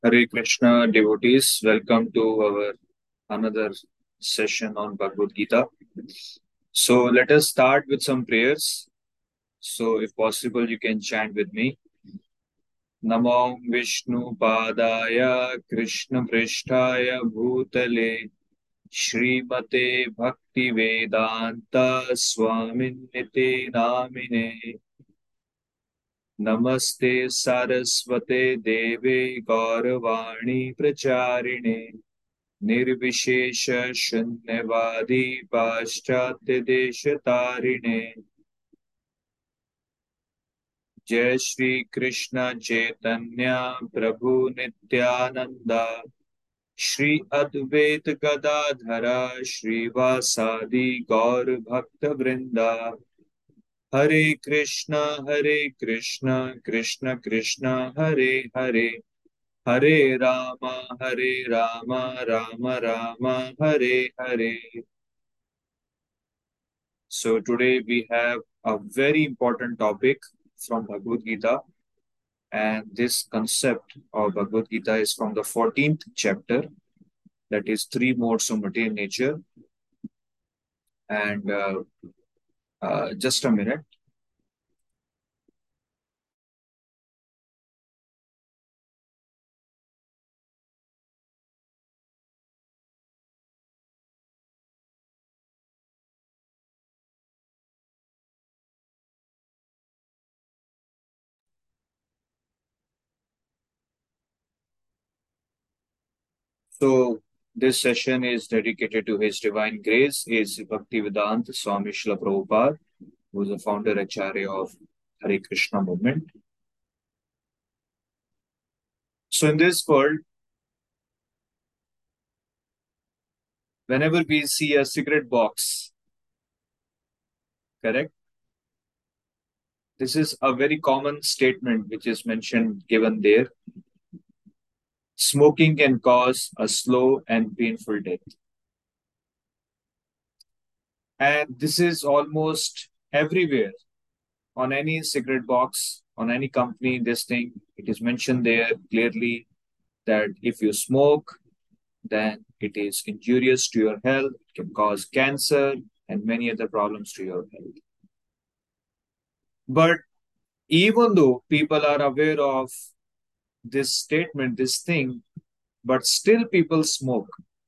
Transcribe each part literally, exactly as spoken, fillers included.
Hare Krishna devotees, welcome to our another session on Bhagavad Gita. So let us start with some prayers. So if possible, you can chant with me. Namo Vishnu Padaya Krishna Prishtaya Bhutale Shrimate Bhakti Vedanta Swaminite Namine Namaste Saraswate Deve Gaurvani Pracharine निर्विशेष शून्यवादी पाश्चात्य देश तारिणे जय श्री कृष्ण चैतन्य प्रभु नित्यानंद श्री अद्वैत गदाधर श्रीवासादि गौर भक्त वृंदा हरे कृष्ण हरे कृष्ण कृष्ण कृष्ण हरे हरे हरे राम हरे Ram Ram Ram Hare Hare. So today we have a very important topic from Bhagavad Gita, and this concept of Bhagavad Gita is from the fourteenth chapter, that is three modes of material nature. And uh, uh, just a minute. So this session is dedicated to His Divine Grace, is Bhaktivedanta Swami Srila Prabhupada, who is the founder Acharya of Hare Krishna movement. So in this world, whenever we see a cigarette box, correct? This is a very common statement which is mentioned given there. Smoking can cause a slow and painful death. And this is almost everywhere on any cigarette box, on any company, this thing, it is mentioned there clearly that if you smoke, then it is injurious to your health, it can cause cancer and many other problems to your health. But even though people are aware of this statement, this thing, but still people smoke.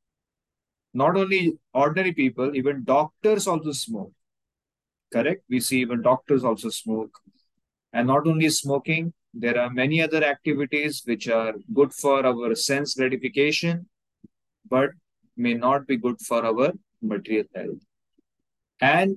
Not only ordinary people, even doctors also smoke. Correct? We see even doctors also smoke. And not only smoking, there are many other activities which are good for our sense gratification, but may not be good for our material health. And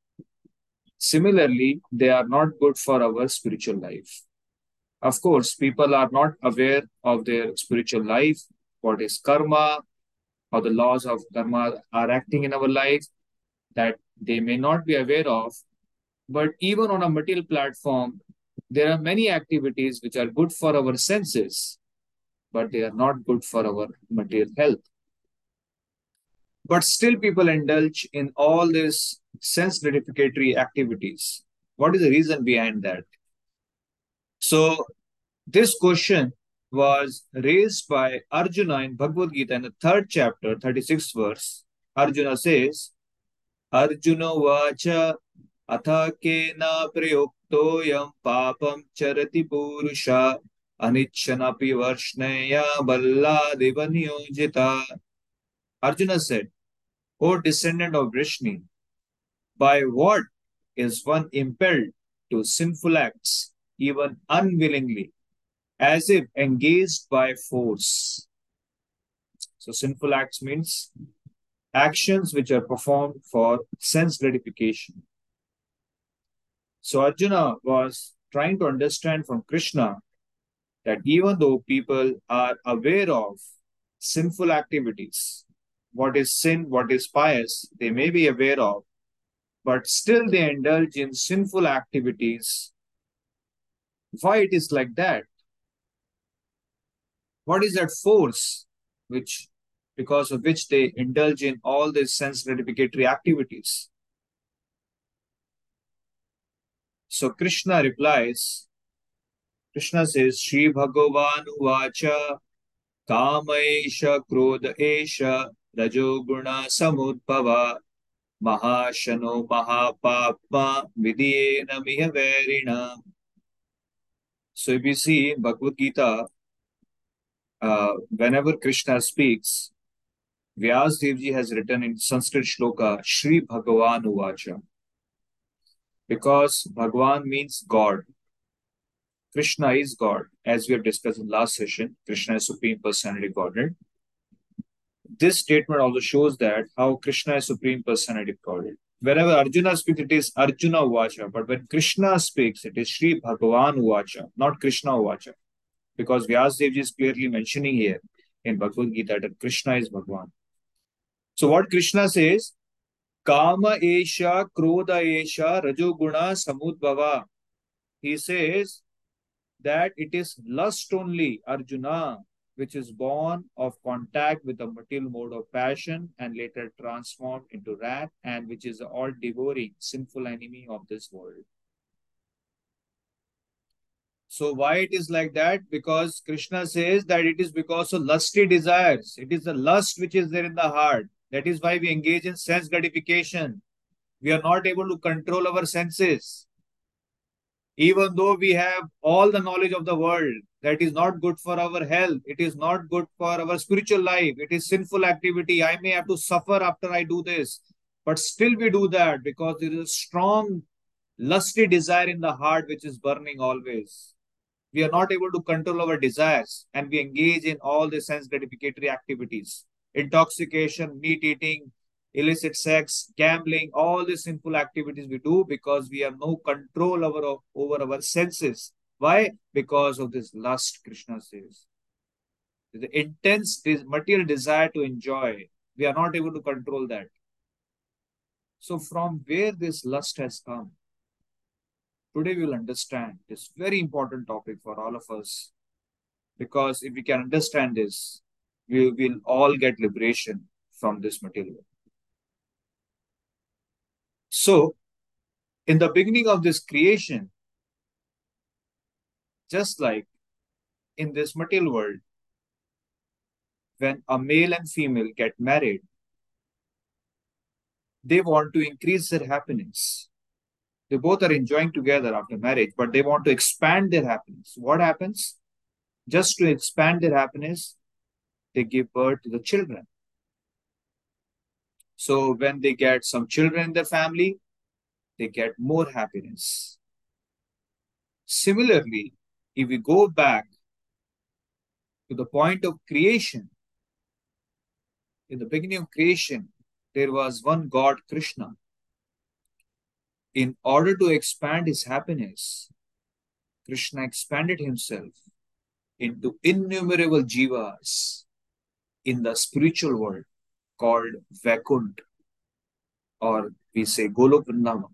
similarly, they are not good for our spiritual life. Of course, people are not aware of their spiritual life, what is karma, how the laws of karma are acting in our life, that they may not be aware of. But even on a material platform, there are many activities which are good for our senses, but they are not good for our material health. But still, people indulge in all these sense gratificatory activities. What is the reason behind that? So, this question was raised by Arjuna in Bhagavad Gita in the third chapter, thirty-sixth verse. Arjuna says, Arjuna vacha atha kena prayuktoyam papam charati purusha anichanapi varshneya balladeva niyojita. Arjuna said, O descendant of Vrishni, by what is one impelled to sinful acts, even unwillingly, as if engaged by force? So, sinful acts means actions which are performed for sense gratification. So, Arjuna was trying to understand from Krishna that even though people are aware of sinful activities, what is sin, what is pious, they may be aware of, but still they indulge in sinful activities. Why it is like that? What is that force which, because of which they indulge in all these sense gratificatory activities? So Krishna replies, Krishna says, Shri Bhagavan Vacha Kamaisha krodha esha rajoguna samudbhava mahashano mahapapma vidiyena mihaverina. So if you see in Bhagavad Gita, uh, whenever Krishna speaks, Vyas Devji has written in Sanskrit shloka, Shri Bhagavan Uvacha, because Bhagavan means God. Krishna is God. As we have discussed in last session, Krishna is Supreme Personality Godhead. This statement also shows that how Krishna is Supreme Personality Godhead. Wherever Arjuna speaks, it is Arjuna Uvacha. But when Krishna speaks, it is Shri Bhagavan Uvacha, not Krishna Uvacha. Because Vyasdev is clearly mentioning here in Bhagavad Gita that Krishna is Bhagavan. So what Krishna says, Kama Esha, Krodha Esha, Rajoguna, Samudbhava. He says that it is lust only, Arjuna, which is born of contact with the material mode of passion and later transformed into wrath, and which is the all-devouring, sinful enemy of this world. So why it is like that? Because Krishna says that it is because of lusty desires. It is the lust which is there in the heart. That is why we engage in sense gratification. We are not able to control our senses. Even though we have all the knowledge of the world, that is not good for our health. It is not good for our spiritual life. It is sinful activity. I may have to suffer after I do this. But still we do that because there is a strong lusty desire in the heart which is burning always. We are not able to control our desires and we engage in all the sense gratificatory activities, intoxication, meat eating, illicit sex, gambling, all the sinful activities we do because we have no control over, over our senses. Why? Because of this lust, Krishna says. The intense material desire to enjoy, we are not able to control that. So from where this lust has come? Today we will understand this very important topic for all of us. Because if we can understand this, we will all get liberation from this material. So, in the beginning of this creation, just like in this material world, when a male and female get married, they want to increase their happiness. They both are enjoying together after marriage, but they want to expand their happiness. What happens? Just to expand their happiness, they give birth to the children. So when they get some children in their family, they get more happiness. Similarly, if we go back to the point of creation, in the beginning of creation, there was one God, Krishna. In order to expand his happiness, Krishna expanded himself into innumerable jivas in the spiritual world called Vaikuntha, or we say Golok Vrindavan.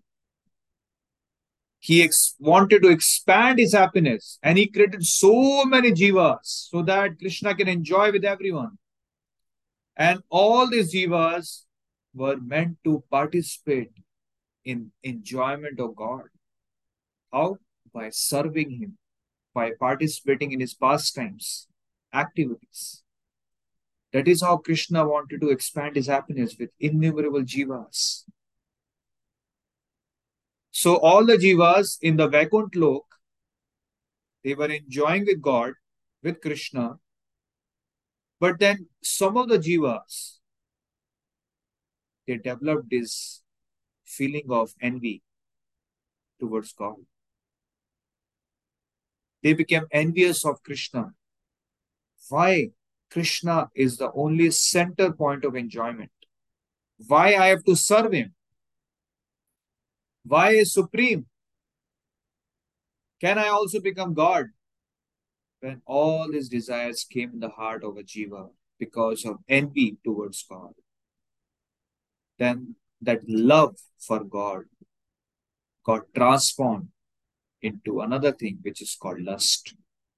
He ex- wanted to expand his happiness and he created so many jivas so that Krishna can enjoy with everyone. And all these jivas were meant to participate in enjoyment of God. How? By serving him, by participating in his pastimes, activities. That is how Krishna wanted to expand his happiness with innumerable jivas. So all the jivas in the Vaikuntha Lok, they were enjoying with God, with Krishna. But then some of the jivas, they developed this feeling of envy towards God. They became envious of Krishna. Why? Krishna is the only center point of enjoyment. Why I have to serve him? Why is supreme? Can I also become God? When all his desires came in the heart of a jiva because of envy towards God, then that love for God got transformed into another thing which is called lust.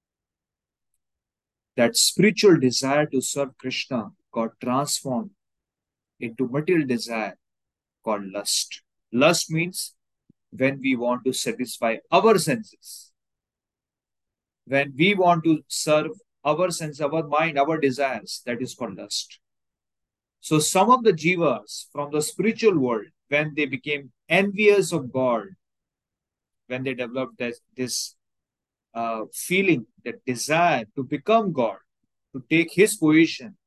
That spiritual desire to serve Krishna got transformed into material desire called lust. Lust means when we want to satisfy our senses, when we want to serve our sense, our mind, our desires. That is called lust. So some of the jivas from the spiritual world, when they became envious of God, when they developed this, this uh, feeling, that desire to become God, to take his position,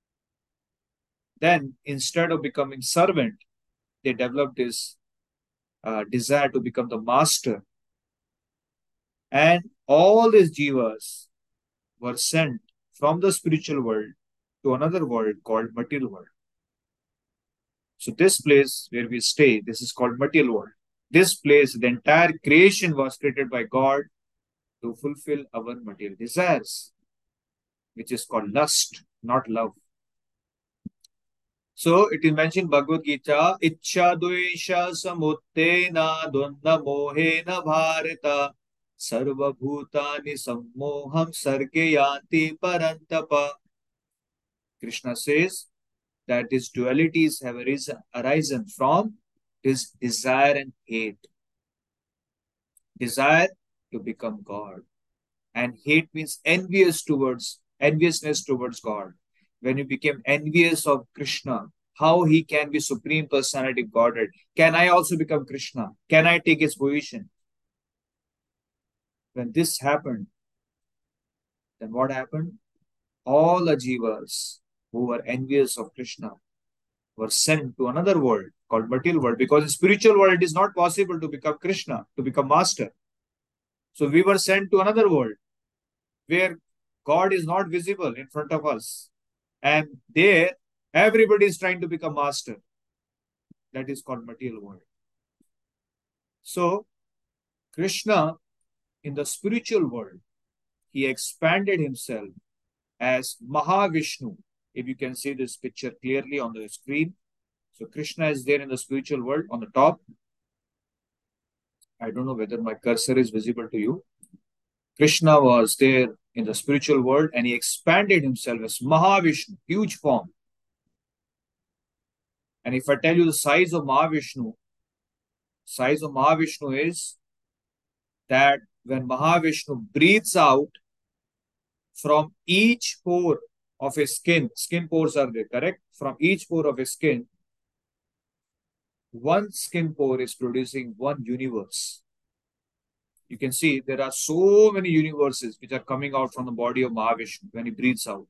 then instead of becoming servant, they developed this uh, desire to become the master. And all these jivas were sent from the spiritual world to another world called material world. So this place where we stay, this is called material world. This place, the entire creation was created by God to fulfill our material desires, which is called lust, not love. So it is mentioned Bhagavad Gita, Ichcha Dvesha Samuttena Dvanda Mohena Bharata Sarva Bhutani Sammoham Sargayanti Parantapa. Krishna says that these dualities have arisen, arisen from this desire and hate. Desire to become God, and hate means envious towards enviousness towards God. When you became envious of Krishna, how he can be supreme personality of Godhead? Can I also become Krishna? Can I take his position? When this happened, then what happened? All the jivas who were envious of Krishna were sent to another world called material world, because in spiritual world it is not possible to become Krishna, to become master. So we were sent to another world where God is not visible in front of us. And there, everybody is trying to become master. That is called material world. So, Krishna, in the spiritual world, he expanded himself as Mahavishnu. If you can see this picture clearly on the screen. So, Krishna is there in the spiritual world on the top. I don't know whether my cursor is visible to you. Krishna was there in the spiritual world and he expanded himself as Mahavishnu, huge form. And if I tell you the size of Mahavishnu, size of Mahavishnu is that when Mahavishnu breathes out from each pore of his skin, skin pores are there, correct? From each pore of his skin, one skin pore is producing one universe. You can see there are so many universes which are coming out from the body of Mahavishnu when he breathes out.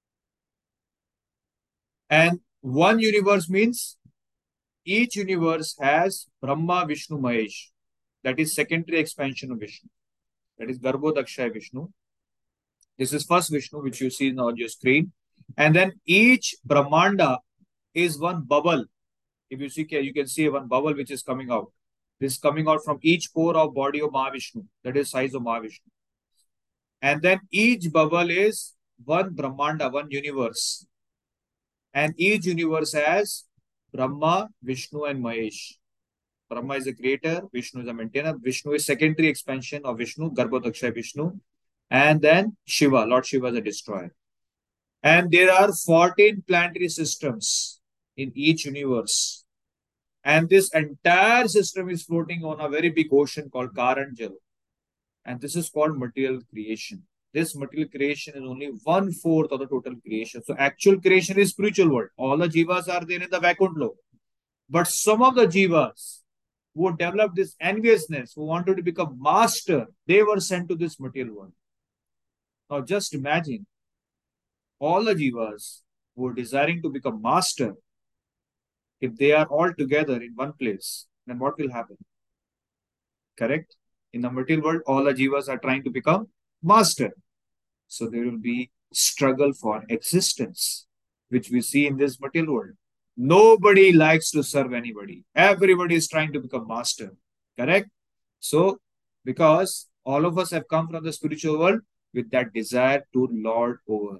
And one universe means each universe has Brahma, Vishnu, Mahesh. That is secondary expansion of Vishnu. That is Garbhodakshaya Vishnu. This is first Vishnu, which you see on your screen. And then each Brahmanda is one bubble. If you see, you can see one bubble which is coming out. This is coming out from each pore of body of Mahavishnu. That is size of Mahavishnu. And then each bubble is one Brahmanda, one universe. And each universe has Brahma, Vishnu, and Mahesh. Brahma is the creator, Vishnu is a maintainer. Vishnu is secondary expansion of Vishnu, Garbhodakshaya Vishnu. And then Shiva, Lord Shiva is a destroyer. And there are fourteen planetary systems in each universe. And this entire system is floating on a very big ocean called Karanjal. And this is called material creation. This material creation is only one fourth of the total creation. So actual creation is spiritual world. All the jivas are there in the Vaikuntha. But some of the jivas who developed this enviousness, who wanted to become master, they were sent to this material world. Now just imagine all the jivas who are desiring to become master, if they are all together in one place, then what will happen? Correct? In the material world, all the jivas are trying to become master. So there will be struggle for existence, which we see in this material world. Nobody likes to serve anybody. Everybody is trying to become master. Correct? So, because all of us have come from the spiritual world with that desire to lord over.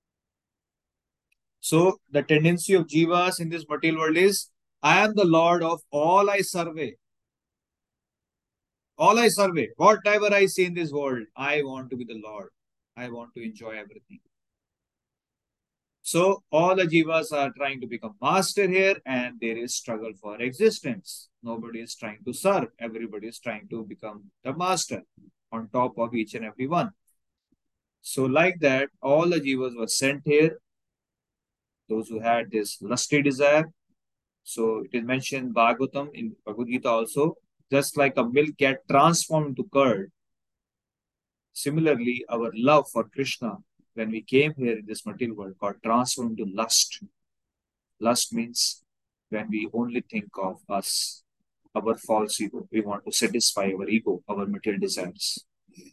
So, the tendency of jivas in this material world is, I am the lord of all I survey. All I survey, whatever I see in this world, I want to be the lord. I want to enjoy everything. So all the jivas are trying to become master here, and there is struggle for existence. Nobody is trying to serve. Everybody is trying to become the master on top of each and every one. So, like that, all the jivas were sent here, those who had this lusty desire. So, it is mentioned in Bhagavatam, in Bhagavad Gita also, just like a milk get transformed into curd. Similarly, our love for Krishna, when we came here in this material world, got transformed into lust. Lust means when we only think of us, our false ego. We want to satisfy our ego, our material desires.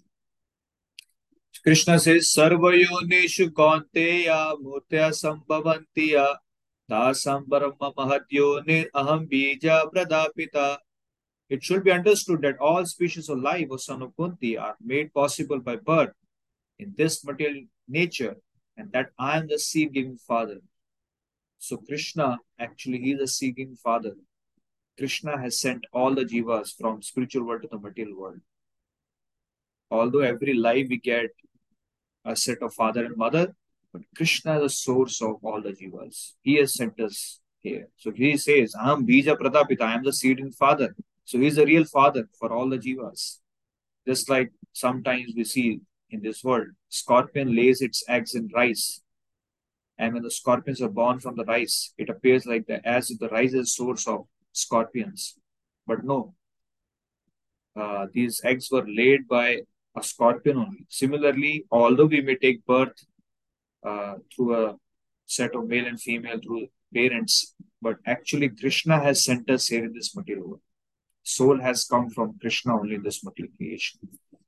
Krishna says, Sarvayoneshu Kaunteya Murtya Sambhavantiya Dasam Brahma Mahadyonir Aham Bija Pradapita. It should be understood that all species of life, O son of Kunti, are made possible by birth in this material nature, and that I am the seed giving father. So, Krishna actually is the seed giving father. Krishna has sent all the jivas from spiritual world to the material world. Although every life we get a set of father and mother, but Krishna is the source of all the jivas. He has sent us here. So he says, Aham Bija Pratapita, I am the seeding father. So he is the real father for all the jivas. Just like sometimes we see in this world, scorpion lays its eggs in rice. And when the scorpions are born from the rice, it appears like the as if the rice is source of scorpions. But no, uh, these eggs were laid by a scorpion only. Similarly, although we may take birth uh, through a set of male and female through parents, but actually Krishna has sent us here in this material world. Soul has come from Krishna only in this material creation.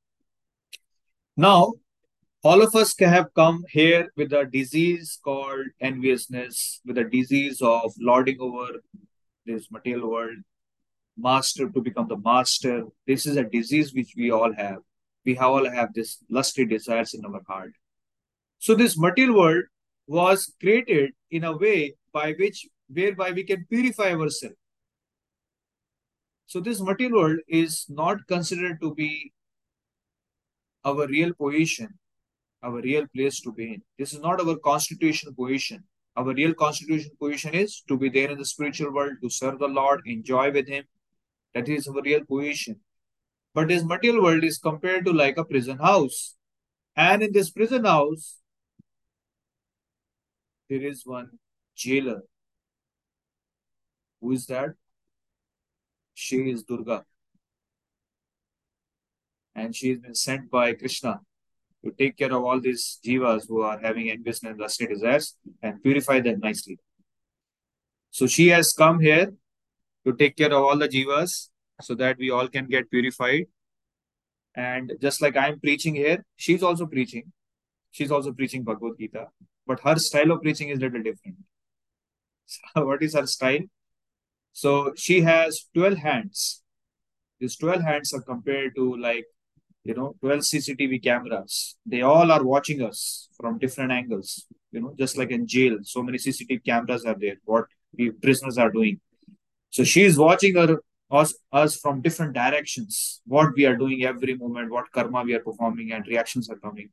Now, all of us can have come here with a disease called enviousness, with a disease of lording over this material world, master to become the master. This is a disease which we all have. We all have this lusty desires in our heart. So this material world was created in a way by which whereby we can purify ourselves. So this material world is not considered to be our real position, our real place to be in. This is not our constitutional position. Our real constitutional position is to be there in the spiritual world, to serve the Lord, enjoy with Him. That is our real position. But this material world is compared to like a prison house. And in this prison house, there is one jailer. Who is that? She is Durga. And she has been sent by Krishna to take care of all these jivas who are having envious and lusty desires and purify them nicely. So she has come here to take care of all the jivas so that we all can get purified. And just like I'm preaching here, she's also preaching. She's also preaching Bhagavad Gita, but her style of preaching is a little different. So what is her style? So she has twelve hands. These twelve hands are compared to like, you know, twelve C C T V cameras. They all are watching us from different angles, you know, just like in jail. So many C C T V cameras are there, what the prisoners are doing. So she is watching her, us, us from different directions, what we are doing every moment, what karma we are performing, and reactions are coming.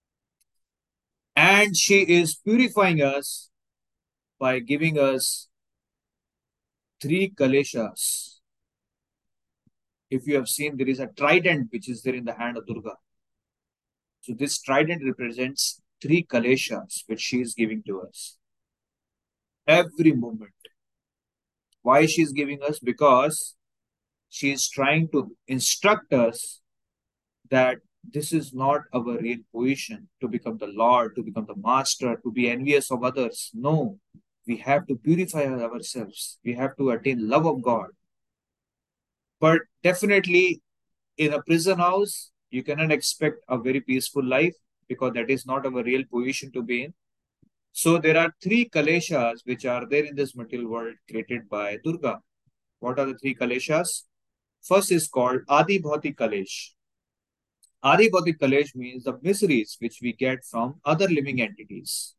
And she is purifying us by giving us three kaleshas. If you have seen, there is a trident which is there in the hand of Durga. So this trident represents three kaleshas which she is giving to us every moment. Why she is giving us? Because she is trying to instruct us that this is not our real position to become the Lord, to become the master, to be envious of others. No, we have to purify ourselves. We have to attain love of God. But definitely in a prison house, you cannot expect a very peaceful life because that is not our real position to be in. So there are three Kaleshas which are there in this material world created by Durga. What are the three Kaleshas? First is called Adi Bhautik Kalesh. Adi Bhautik Kalesh means the miseries which we get from other living entities.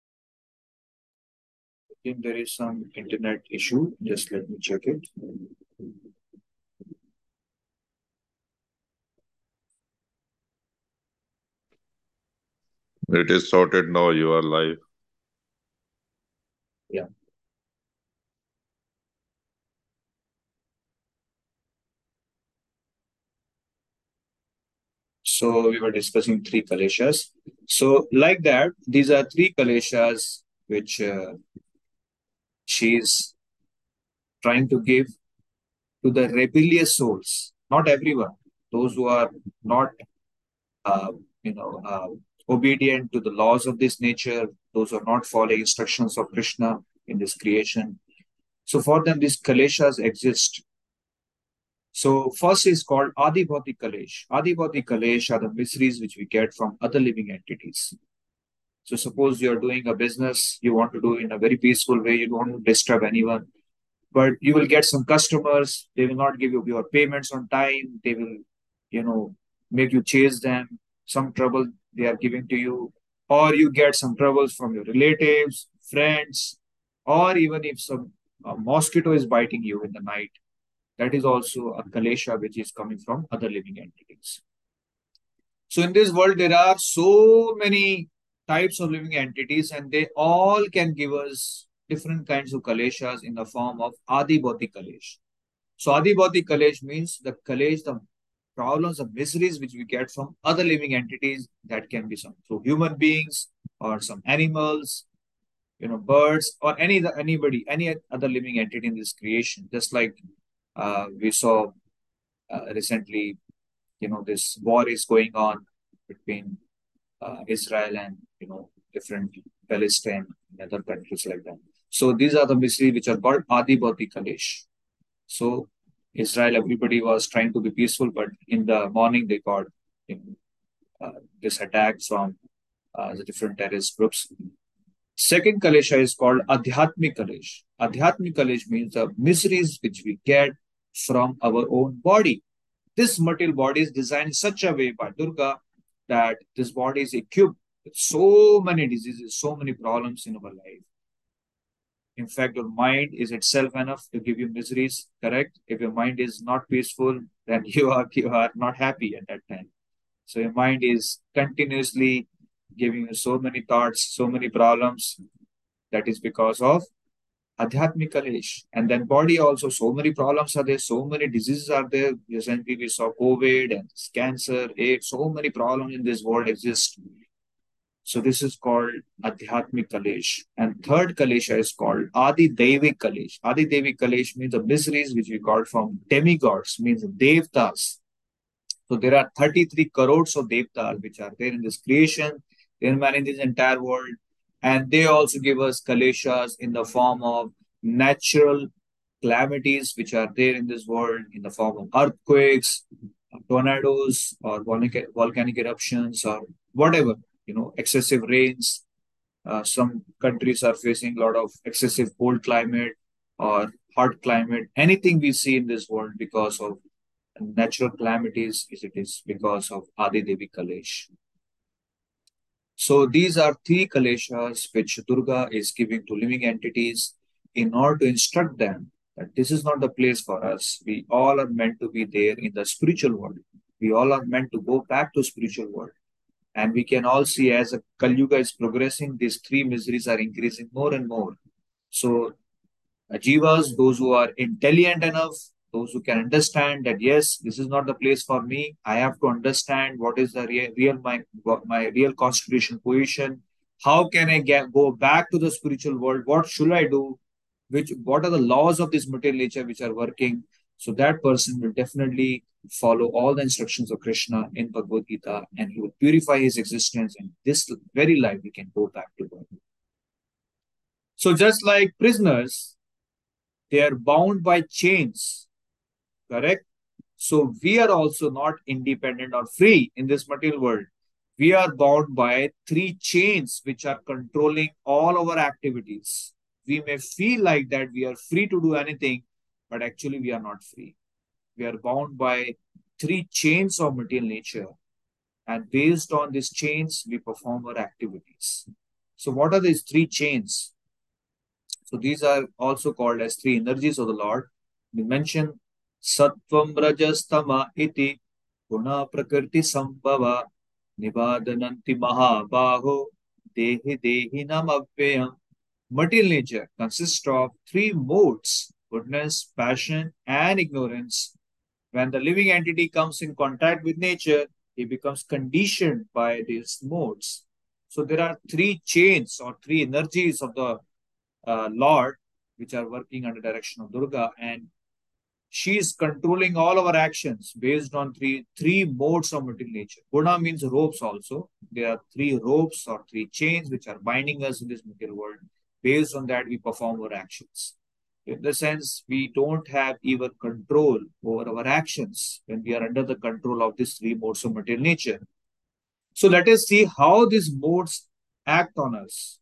If there is some internet issue, just let me check it. It is sorted now. You are live. Yeah. So we were discussing three Kaleshas. So like that, these are three Kaleshas which uh, she's trying to give to the rebellious souls. Not everyone. Those who are not, uh, you know, uh, obedient to the laws of this nature. Those who are not following instructions of Krishna in this creation. So for them, these Kaleshas exist. So first is called Adibhautik Kalesh. Adibhautik Kalesh are the miseries which we get from other living entities. So suppose you're doing a business you want to do in a very peaceful way, you don't want to disturb anyone, but you will get some customers, they will not give you your payments on time, they will, you know, make you chase them, some trouble they are giving to you, or you get some troubles from your relatives, friends, or even if some a mosquito is biting you in the night, that is also a kalesha which is coming from other living entities. So in this world, there are so many types of living entities, and they all can give us different kinds of kaleshas in the form of Adibhautik Kalesh. So Adibhautik Kalesh means the Kalesh, the problems, the miseries which we get from other living entities that can be some through human beings or some animals, you know, birds or any anybody, any other living entity in this creation. Just like uh, we saw uh, recently, you know, this war is going on between uh, Israel and you know different Palestine and other countries like that. So these are the miseries which are called Adi Bhauti Kalesh. So Israel, everybody was trying to be peaceful, but in the morning they got you know, uh, this attack from uh, the different terrorist groups. Second Kalesha is called Adhyatmik Kalesh. Adhyatmik Kalesh means the miseries which we get from our own body. This material body is designed in such a way by Durga that this body is equipped with so many diseases, so many problems in our life. In fact, your mind is itself enough to give you miseries, correct? If your mind is not peaceful, then you are you are not happy at that time. So your mind is continuously giving you so many thoughts, so many problems. That is because of Adhyatmik Kalesh. And then body also, so many problems are there, so many diseases are there. Recently we saw COVID and cancer, AIDS, so many problems in this world exist. So this is called Adhyatmik Kalesh. And third Kalesha is called Adi Devik Kalesh. Adi Devik Kalesh means the miseries which we got from demigods, means devtas. So there are thirty-three crores of devtas which are there in this creation. They're managing this entire world. And they also give us kaleshas in the form of natural calamities which are there in this world in the form of earthquakes, tornadoes, or volcanic, volcanic eruptions, or whatever, you know, excessive rains. Uh, some countries are facing a lot of excessive cold climate or hot climate. Anything we see in this world because of natural calamities is it is because of Adi Devi Kalesh. So these are three Kaleshas which Durga is giving to living entities in order to instruct them that this is not the place for us. We all are meant to be there in the spiritual world. We all are meant to go back to spiritual world. And we can all see as a Kali Yuga is progressing, these three miseries are increasing more and more. So Ajivas, those who are intelligent enough, those who can understand that yes, this is not the place for me. I have to understand what is the real, real my my real constitution position. How can I get go back to the spiritual world? What should I do? Which what are the laws of this material nature which are working? So that person will definitely follow all the instructions of Krishna in Bhagavad Gita, and he will purify his existence. And this very life he can go back to God. So just like prisoners, they are bound by chains, correct? So we are also not independent or free in this material world. We are bound by three chains which are controlling all our activities. We may feel like that we are free to do anything, but actually we are not free. We are bound by three chains of material nature, and based on these chains, we perform our activities. So, what are these three chains? So these are also called as three energies of the Lord. We mentioned Sattvam rajastama iti guna prakriti sambhava nivadananti mahabaho dehi dehi namavvyam. Material nature consists of three modes: goodness, passion, and ignorance. When the living entity comes in contact with nature, he becomes conditioned by these modes. So there are three chains or three energies of the uh, Lord which are working under direction of Durga, and she is controlling all our actions based on three three modes of material nature. Guna means ropes also. There are three ropes or three chains which are binding us in this material world. Based on that, we perform our actions. In the sense, we don't have even control over our actions when we are under the control of these three modes of material nature. So let us see how these modes act on us.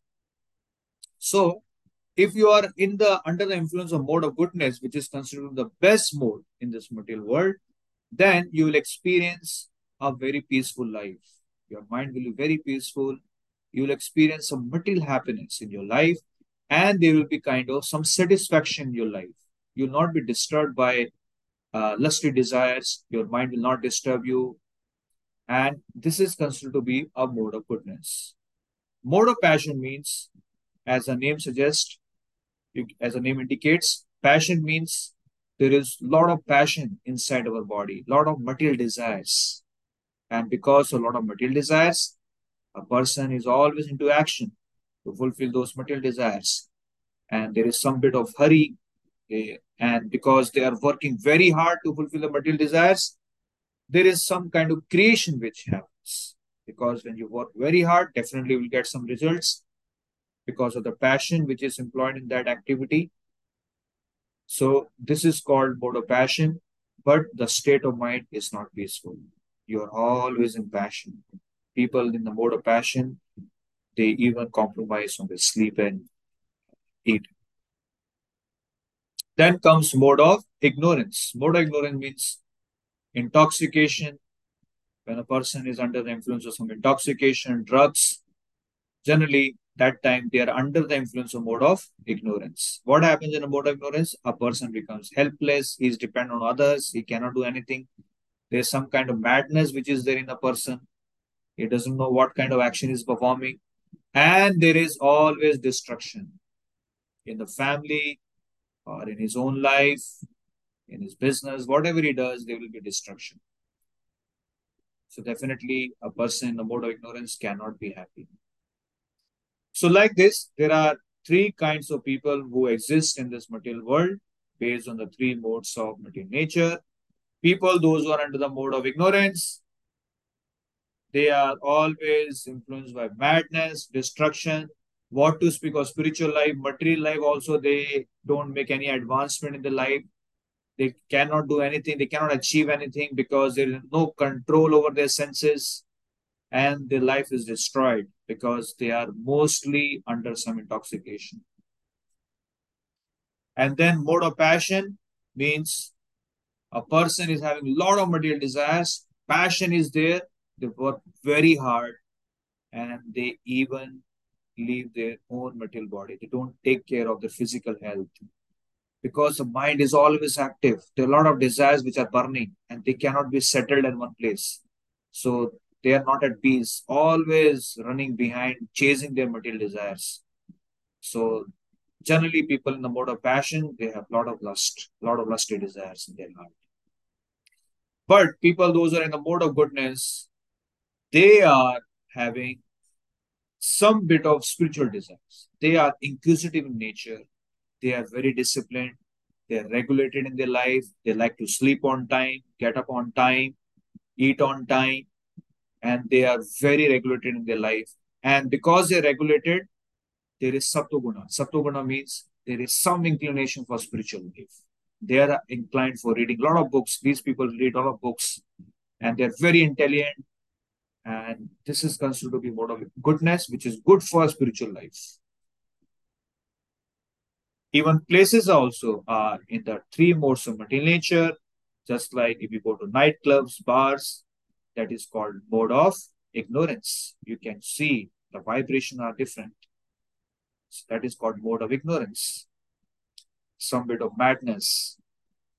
So if you are in the under the influence of mode of goodness, which is considered the best mode in this material world, then you will experience a very peaceful life. Your mind will be very peaceful. You will experience some material happiness in your life, and there will be kind of some satisfaction in your life. You will not be disturbed by uh, lusty desires. Your mind will not disturb you, and this is considered to be a mode of goodness. Mode of passion means, as the name suggests, you, as the name indicates, passion means there is a lot of passion inside our body, a lot of material desires. And because of a lot of material desires, a person is always into action to fulfill those material desires. And there is some bit of hurry. eh, And because they are working very hard to fulfill the material desires, there is some kind of creation which happens. Because when you work very hard, definitely you will get some results because of the passion which is employed in that activity. So this is called mode of passion, but the state of mind is not peaceful. You are always in passion. People in the mode of passion, they even compromise on their sleep and eat. Then comes mode of ignorance. Mode of ignorance means intoxication. When a person is under the influence of some intoxication, drugs, generally that time they are under the influence of mode of ignorance. What happens in a mode of ignorance? A person becomes helpless, he is dependent on others, he cannot do anything. There's some kind of madness which is there in a person. He doesn't know what kind of action he's performing. And there is always destruction in the family or in his own life, in his business, whatever he does, there will be destruction. So definitely a person in the mode of ignorance cannot be happy. So like this, there are three kinds of people who exist in this material world based on the three modes of material nature. People, those who are under the mode of ignorance, they are always influenced by madness, destruction. What to speak of spiritual life, material life also, they don't make any advancement in the life. They cannot do anything, they cannot achieve anything because there is no control over their senses, and their life is destroyed because they are mostly under some intoxication. And then mode of passion means a person is having a lot of material desires, passion is there, they work very hard, and they even leave their own material body. They don't take care of their physical health because the mind is always active. There are a lot of desires which are burning and they cannot be settled in one place. So they are not at peace, always running behind, chasing their material desires. So generally, people in the mode of passion, they have a lot of lust, a lot of lusty desires in their heart. But people, those who are in the mode of goodness, they are having some bit of spiritual desires. They are inquisitive in nature. They are very disciplined. They are regulated in their life. They like to sleep on time, get up on time, eat on time, and they are very regulated in their life. And because they're regulated, there is Sattva-guna. Sattva-guna means there is some inclination for spiritual life. They are inclined for reading a lot of books. These people read a lot of books and they're very intelligent. And this is considered to be mode of goodness, which is good for spiritual life. Even places also are in the three modes of material nature, just like if you go to nightclubs, bars, that is called mode of ignorance. You can see the vibration are different. So that is called mode of ignorance. Some bit of madness.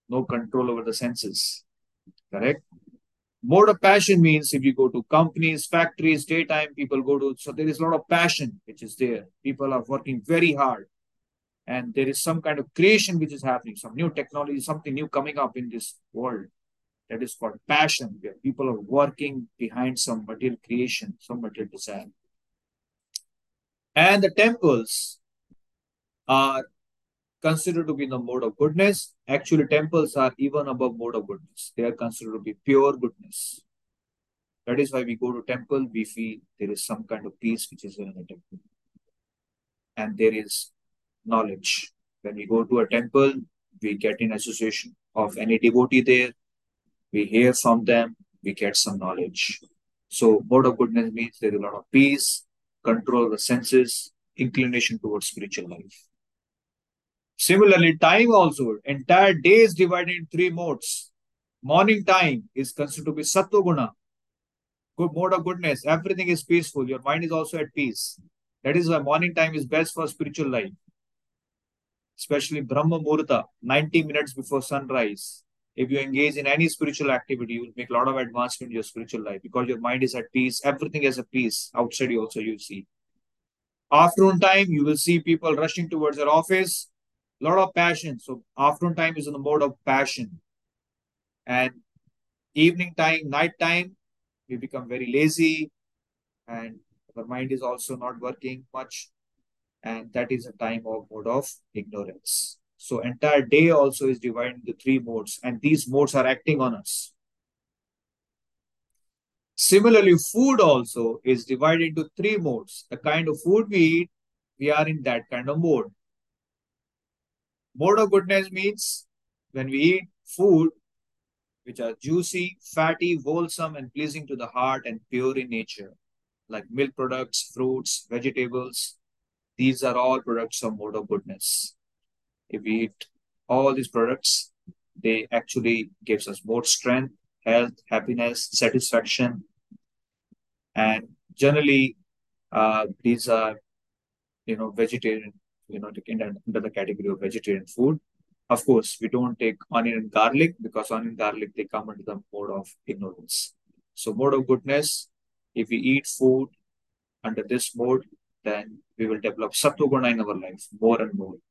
no control over the senses. Correct? Mode of passion means if you go to companies, factories, daytime, people go to, so there is a lot of passion which is there. People are working very hard and there is some kind of creation which is happening, some new technology, something new coming up in this world. That is called passion, where people are working behind some material creation, some material design. And the temples are considered to be in the mode of goodness. Actually, temples are even above mode of goodness. They are considered to be pure goodness. That is why we go to temple, we feel there is some kind of peace which is in a temple. And there is knowledge. When we go to a temple, we get in association of any devotee there, we hear from them, we get some knowledge. So mode of goodness means there is a lot of peace, control of the senses, inclination towards spiritual life. Similarly, time also, entire day is divided in three modes. Morning time is considered to be sattva guna, good mode of goodness. Everything is peaceful. Your mind is also at peace. That is why morning time is best for spiritual life. Especially Brahma Muhurta, ninety minutes before sunrise. If you engage in any spiritual activity, you will make a lot of advancement in your spiritual life because your mind is at peace. Everything is at peace. Outside you also you see. Afternoon time, you will see people rushing towards their office. A lot of passion. So afternoon time is in the mode of passion. And evening time, night time, we become very lazy and our mind is also not working much. And that is a time of mode of ignorance. So entire day also is divided into three modes, and these modes are acting on us. Similarly, food also is divided into three modes. The kind of food we eat, we are in that kind of mode. Mode of goodness means when we eat food which are juicy, fatty, wholesome, and pleasing to the heart and pure in nature, like milk products, fruits, vegetables. These are all products of mode of goodness. If we eat all these products, they actually gives us more strength, health, happiness, satisfaction. And generally, uh, these are, you know, vegetarian, you know, under the category of vegetarian food. Of course, we don't take onion and garlic because onion and garlic, they come under the mode of ignorance. So mode of goodness, if we eat food under this mode, then we will develop sattva guna in our life more and more.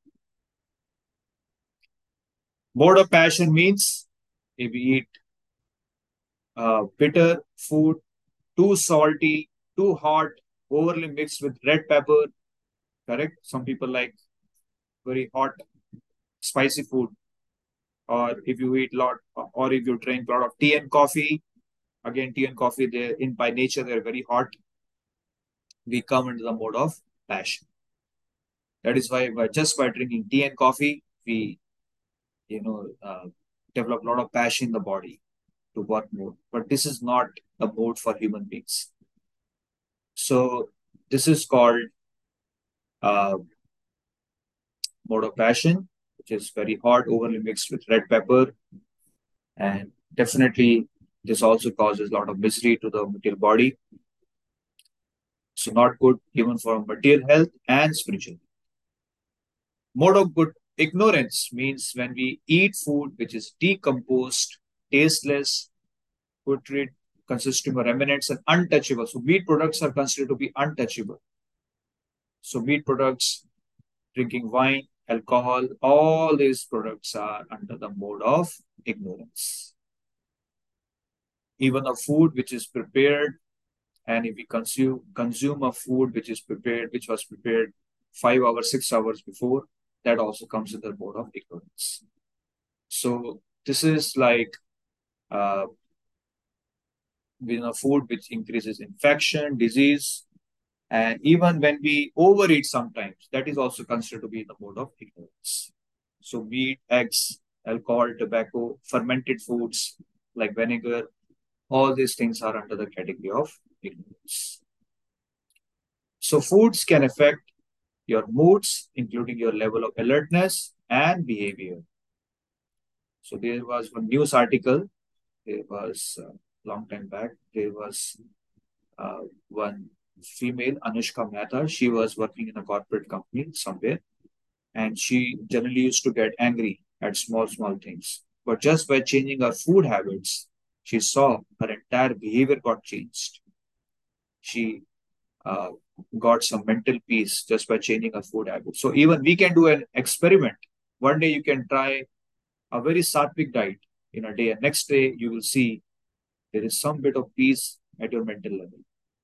Mode of passion means if we eat uh, bitter food, too salty, too hot, overly mixed with red pepper, correct? Some people like very hot, spicy food. Or if you eat a lot, or if you drink a lot of tea and coffee, again, tea and coffee, they're in by nature, they're very hot. We come into the mode of passion. That is why by just by drinking tea and coffee, we, you know, uh, develop a lot of passion in the body to work more. But this is not a mode for human beings. So this is called uh, mode of passion, which is very hot, overly mixed with red pepper. And definitely this also causes a lot of misery to the material body. So not good even for material health and spiritual. Mode of good ignorance means when we eat food which is decomposed, tasteless, putrid, consisting of remnants and untouchable. So meat products are considered to be untouchable. So meat products, drinking wine, alcohol, all these products are under the mode of ignorance. Even a food which is prepared, and if we consume consume a food which is prepared, which was prepared five hours, six hours before, that also comes in the mode of ignorance. So this is like uh, you know, food which increases infection, disease, and even when we overeat sometimes, that is also considered to be in the mode of ignorance. So meat, eggs, alcohol, tobacco, fermented foods like vinegar, all these things are under the category of ignorance. So foods can affect your moods, including your level of alertness and behavior. So there was one news article, there was a uh, long time back, there was uh, one female, Anushka Mehta. She was working in a corporate company somewhere, and she generally used to get angry at small, small things. But just by changing her food habits, she saw her entire behavior got changed. She uh, got some mental peace just by changing her food habits. So even we can do an experiment. One day you can try a very sattvic diet in a day, and next day you will see there is some bit of peace at your mental level.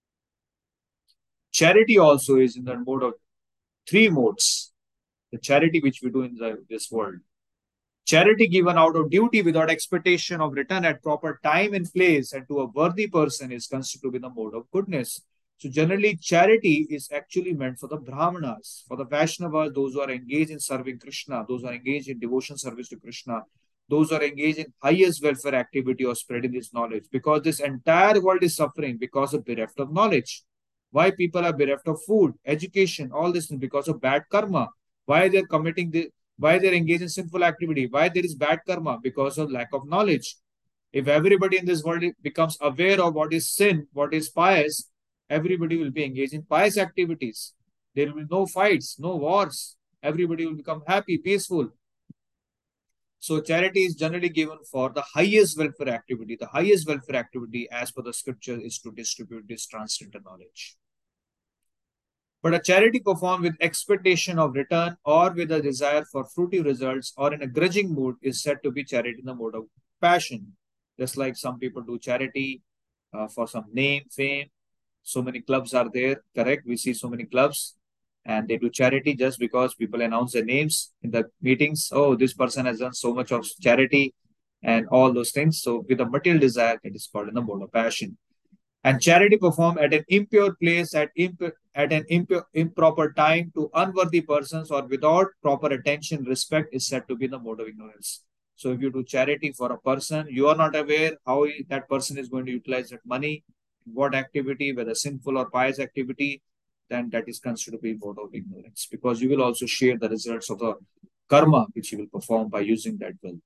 Charity also is in the mode of three modes. The charity which we do in the, this world. Charity given out of duty without expectation of return at proper time and place and to a worthy person is considered to be the mode of goodness. So generally, charity is actually meant for the Brahmanas, for the Vaishnavas, those who are engaged in serving Krishna, those who are engaged in devotion service to Krishna, those who are engaged in highest welfare activity or spreading this knowledge, because this entire world is suffering because of bereft of knowledge. Why people are bereft of food, education, all this because of bad karma. Why they're committing the, why they're engaged in sinful activity, why there is bad karma, because of lack of knowledge. If everybody in this world becomes aware of what is sin, what is pious, everybody will be engaged in pious activities. There will be no fights, no wars. Everybody will become happy, peaceful. So charity is generally given for the highest welfare activity. The highest welfare activity, as per the scripture, is to distribute this transcendental knowledge. But a charity performed with expectation of return or with a desire for fruity results or in a grudging mood is said to be charity in the mode of passion. Just like some people do charity uh, for some name, fame. So many clubs are there, correct? We see so many clubs and they do charity just because people announce their names in the meetings. Oh, this person has done so much of charity and all those things. So with a material desire, it is called in the mode of passion. And charity performed at an impure place at, imp- at an impure, improper time to unworthy persons or without proper attention, respect is said to be the mode of ignorance. So if you do charity for a person, you are not aware how that person is going to utilize that money, what activity, whether sinful or pious activity, then that is considered to be mode of ignorance, because you will also share the results of the karma which you will perform by using that wealth.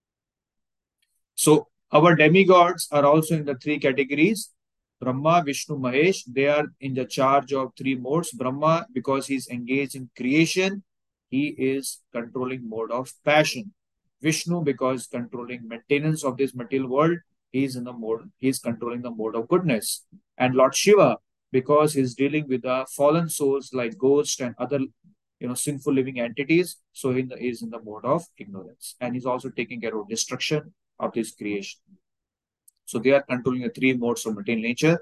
So our demigods are also in the three categories. Brahma, Vishnu, Mahesh, they are in the charge of three modes. Brahma, because he is engaged in creation, he is controlling mode of passion. Vishnu, because controlling maintenance of this material world, he is in the mode, he is controlling the mode of goodness. And Lord Shiva, because he is dealing with the fallen souls like ghosts and other, you know, sinful living entities, so he is in the mode of ignorance. And he's also taking care of destruction of this creation. So they are controlling the three modes of material nature.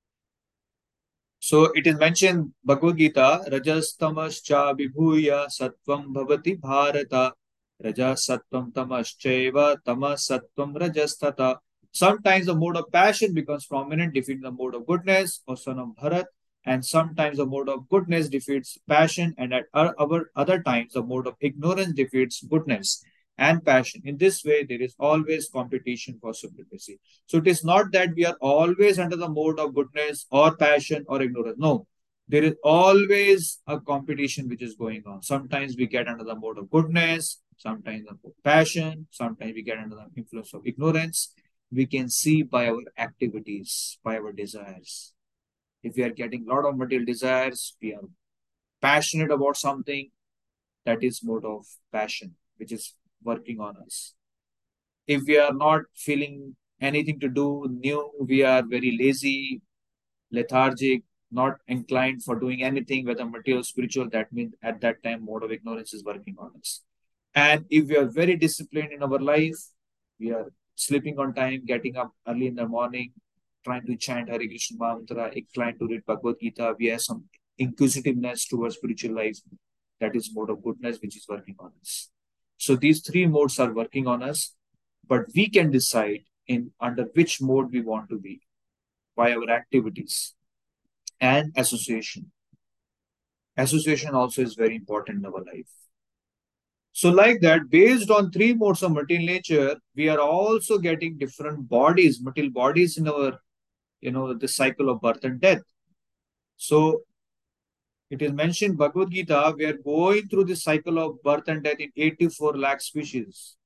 So it is mentioned Bhagavad Gita, Rajas tamascha vibhuya sattvam bhavati bharata, Rajas sattvam tamaschaiva tamas sattvam rajastata. Sometimes the mode of passion becomes prominent, defeating the mode of goodness, or son of Bharat, and sometimes the mode of goodness defeats passion, and at other, other times the mode of ignorance defeats goodness and passion. In this way, there is always competition for supremacy. So it is not that we are always under the mode of goodness or passion or ignorance. No, there is always a competition which is going on. Sometimes we get under the mode of goodness, sometimes of passion, sometimes we get under the influence of ignorance. We can see by our activities, by our desires. If we are getting a lot of material desires, we are passionate about something, that is mode of passion, which is working on us. If we are not feeling anything to do new, we are very lazy, lethargic, not inclined for doing anything, whether material, spiritual, that means at that time mode of ignorance is working on us. And if we are very disciplined in our life, we are sleeping on time, getting up early in the morning, trying to chant Hare Krishna mantra, inclined to read Bhagavad Gita, we have some inquisitiveness towards spiritual life, that is mode of goodness which is working on us. So these three modes are working on us, but we can decide in under which mode we want to be by our activities and association. Association also is very important in our life. So like that, based on three modes of material nature, we are also getting different bodies, material bodies in our, you know, the cycle of birth and death. So it is mentioned Bhagavad Gita, we are going through the cycle of birth and death in eighty-four lakh species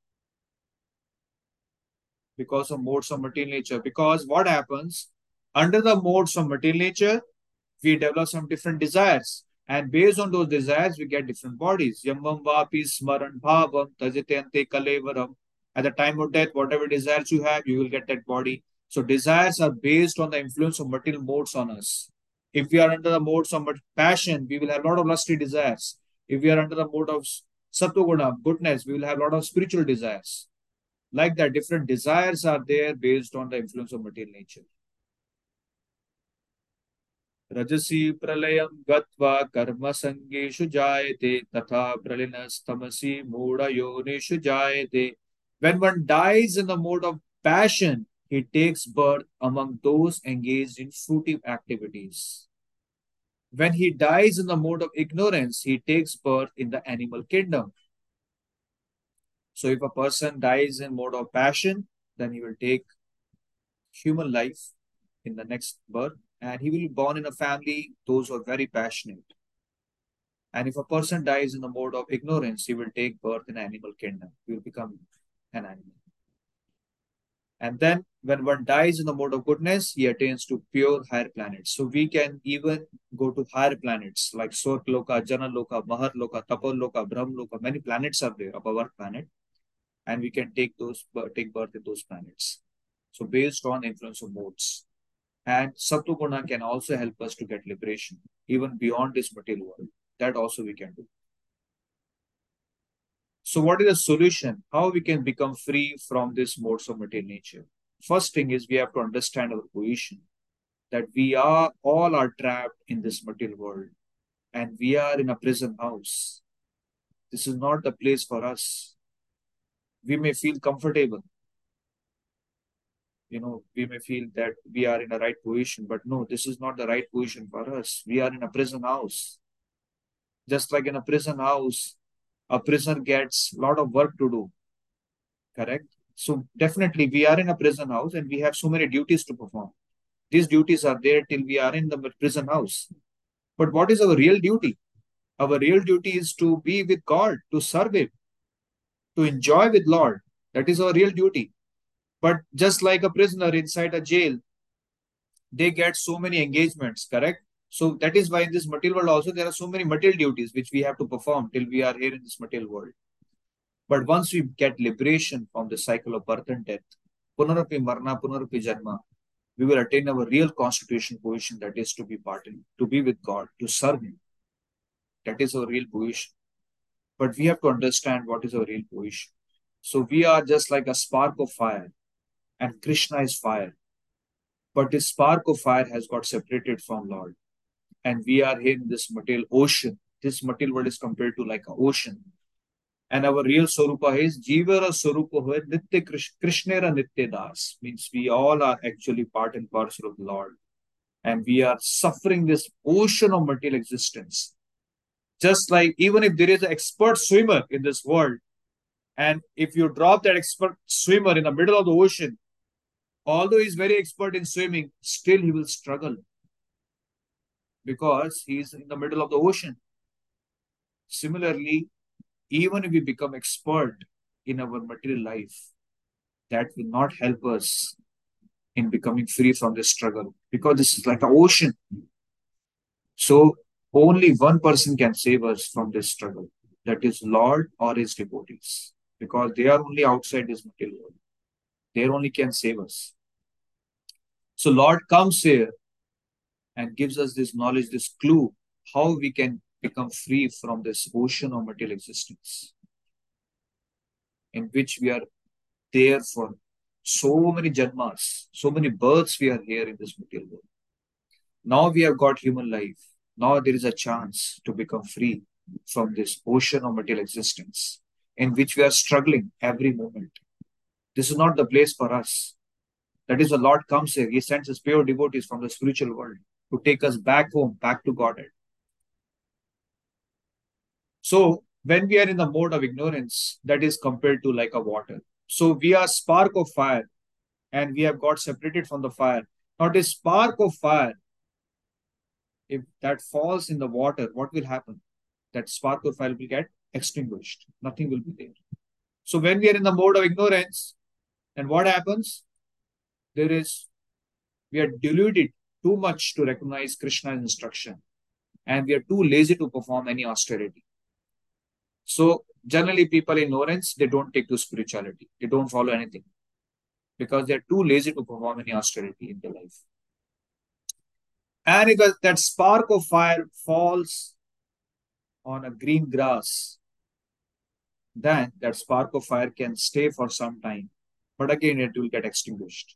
because of modes of material nature. Because what happens, under the modes of material nature, we develop some different desires. And based on those desires, we get different bodies. Yamvam vapi smaran bhavam tajitente kalevaram. At the time of death, whatever desires you have, you will get that body. So desires are based on the influence of material modes on us. If we are under the modes of passion, we will have a lot of lusty desires. If we are under the mode of sattva-guna, goodness, we will have a lot of spiritual desires. Like that, different desires are there based on the influence of material nature. Rajasi pralayam gatva karma sangeshu jayate tatha pralinastamasi moda yonishu jayate. When one dies in the mode of passion, he takes birth among those engaged in fruitive activities. When he dies in the mode of ignorance, he takes birth in the animal kingdom. So if a person dies in mode of passion, then he will take human life in the next birth, and he will be born in a family, those who are very passionate. And if a person dies in the mode of ignorance, he will take birth in animal kingdom. He will become an animal. And then when one dies in the mode of goodness, he attains to pure higher planets. So we can even go to higher planets like Swargaloka, Janaloka, Maharloka, Tapaloka, Brahmaloka. Many planets are there above our planet. And we can take those take birth in those planets. So based on influence of modes. And Sattva-guna can also help us to get liberation, even beyond this material world. That also we can do. So what is the solution? How we can become free from this modes of material nature? First thing is we have to understand our position, that we are all are trapped in this material world and we are in a prison house. This is not the place for us. We may feel comfortable. You know, we may feel that we are in a right position, but no, this is not the right position for us. We are in a prison house. Just like in a prison house, a prisoner gets a lot of work to do. Correct? So definitely we are in a prison house and we have so many duties to perform. These duties are there till we are in the prison house. But what is our real duty? Our real duty is to be with God, to serve Him, to enjoy with Lord. That is our real duty. But just like a prisoner inside a jail, they get so many engagements, correct? So that is why in this material world also there are so many material duties which we have to perform till we are here in this material world. But once we get liberation from the cycle of birth and death, punarapi marna, punarapi janma, we will attain our real constitution position, that is to be pardoned, to be with God, to serve Him. That is our real position. But we have to understand what is our real position. So we are just like a spark of fire, and Krishna is fire. But this spark of fire has got separated from Lord. And we are here in this material ocean. This material world is compared to like an ocean. And our real Swarupa is Jivara Swarupa Hoy Nitya Krishnera Nitya Das. Means we all are actually part and parcel of the Lord. And we are suffering this ocean of material existence. Just like even if there is an expert swimmer in this world, and if you drop that expert swimmer in the middle of the ocean, although he's very expert in swimming, still he will struggle because he's in the middle of the ocean. Similarly, even if we become expert in our material life, that will not help us in becoming free from this struggle because this is like an ocean. So only one person can save us from this struggle. That is Lord or His devotees, because they are only outside this material world. They only can save us. So Lord comes here and gives us this knowledge, this clue, how we can become free from this ocean of material existence, in which we are there for so many janmas, so many births we are here in this material world. Now we have got human life. Now there is a chance to become free from this ocean of material existence, in which we are struggling every moment. This is not the place for us. That is, the Lord comes here. He sends His pure devotees from the spiritual world to take us back home, back to Godhead. So when we are in the mode of ignorance, that is compared to like a water. So we are spark of fire and we have got separated from the fire. Now this spark of fire, if that falls in the water, what will happen? That spark of fire will get extinguished. Nothing will be there. So when we are in the mode of ignorance, then what happens? There is, we are deluded too much to recognize Krishna's instruction, and we are too lazy to perform any austerity. So Generally, people in ignorance, they don't take to spirituality. They don't follow anything because they're too lazy to perform any austerity in their life. And if that spark of fire falls on a green grass, then that spark of fire can stay for some time. But again, it will get extinguished.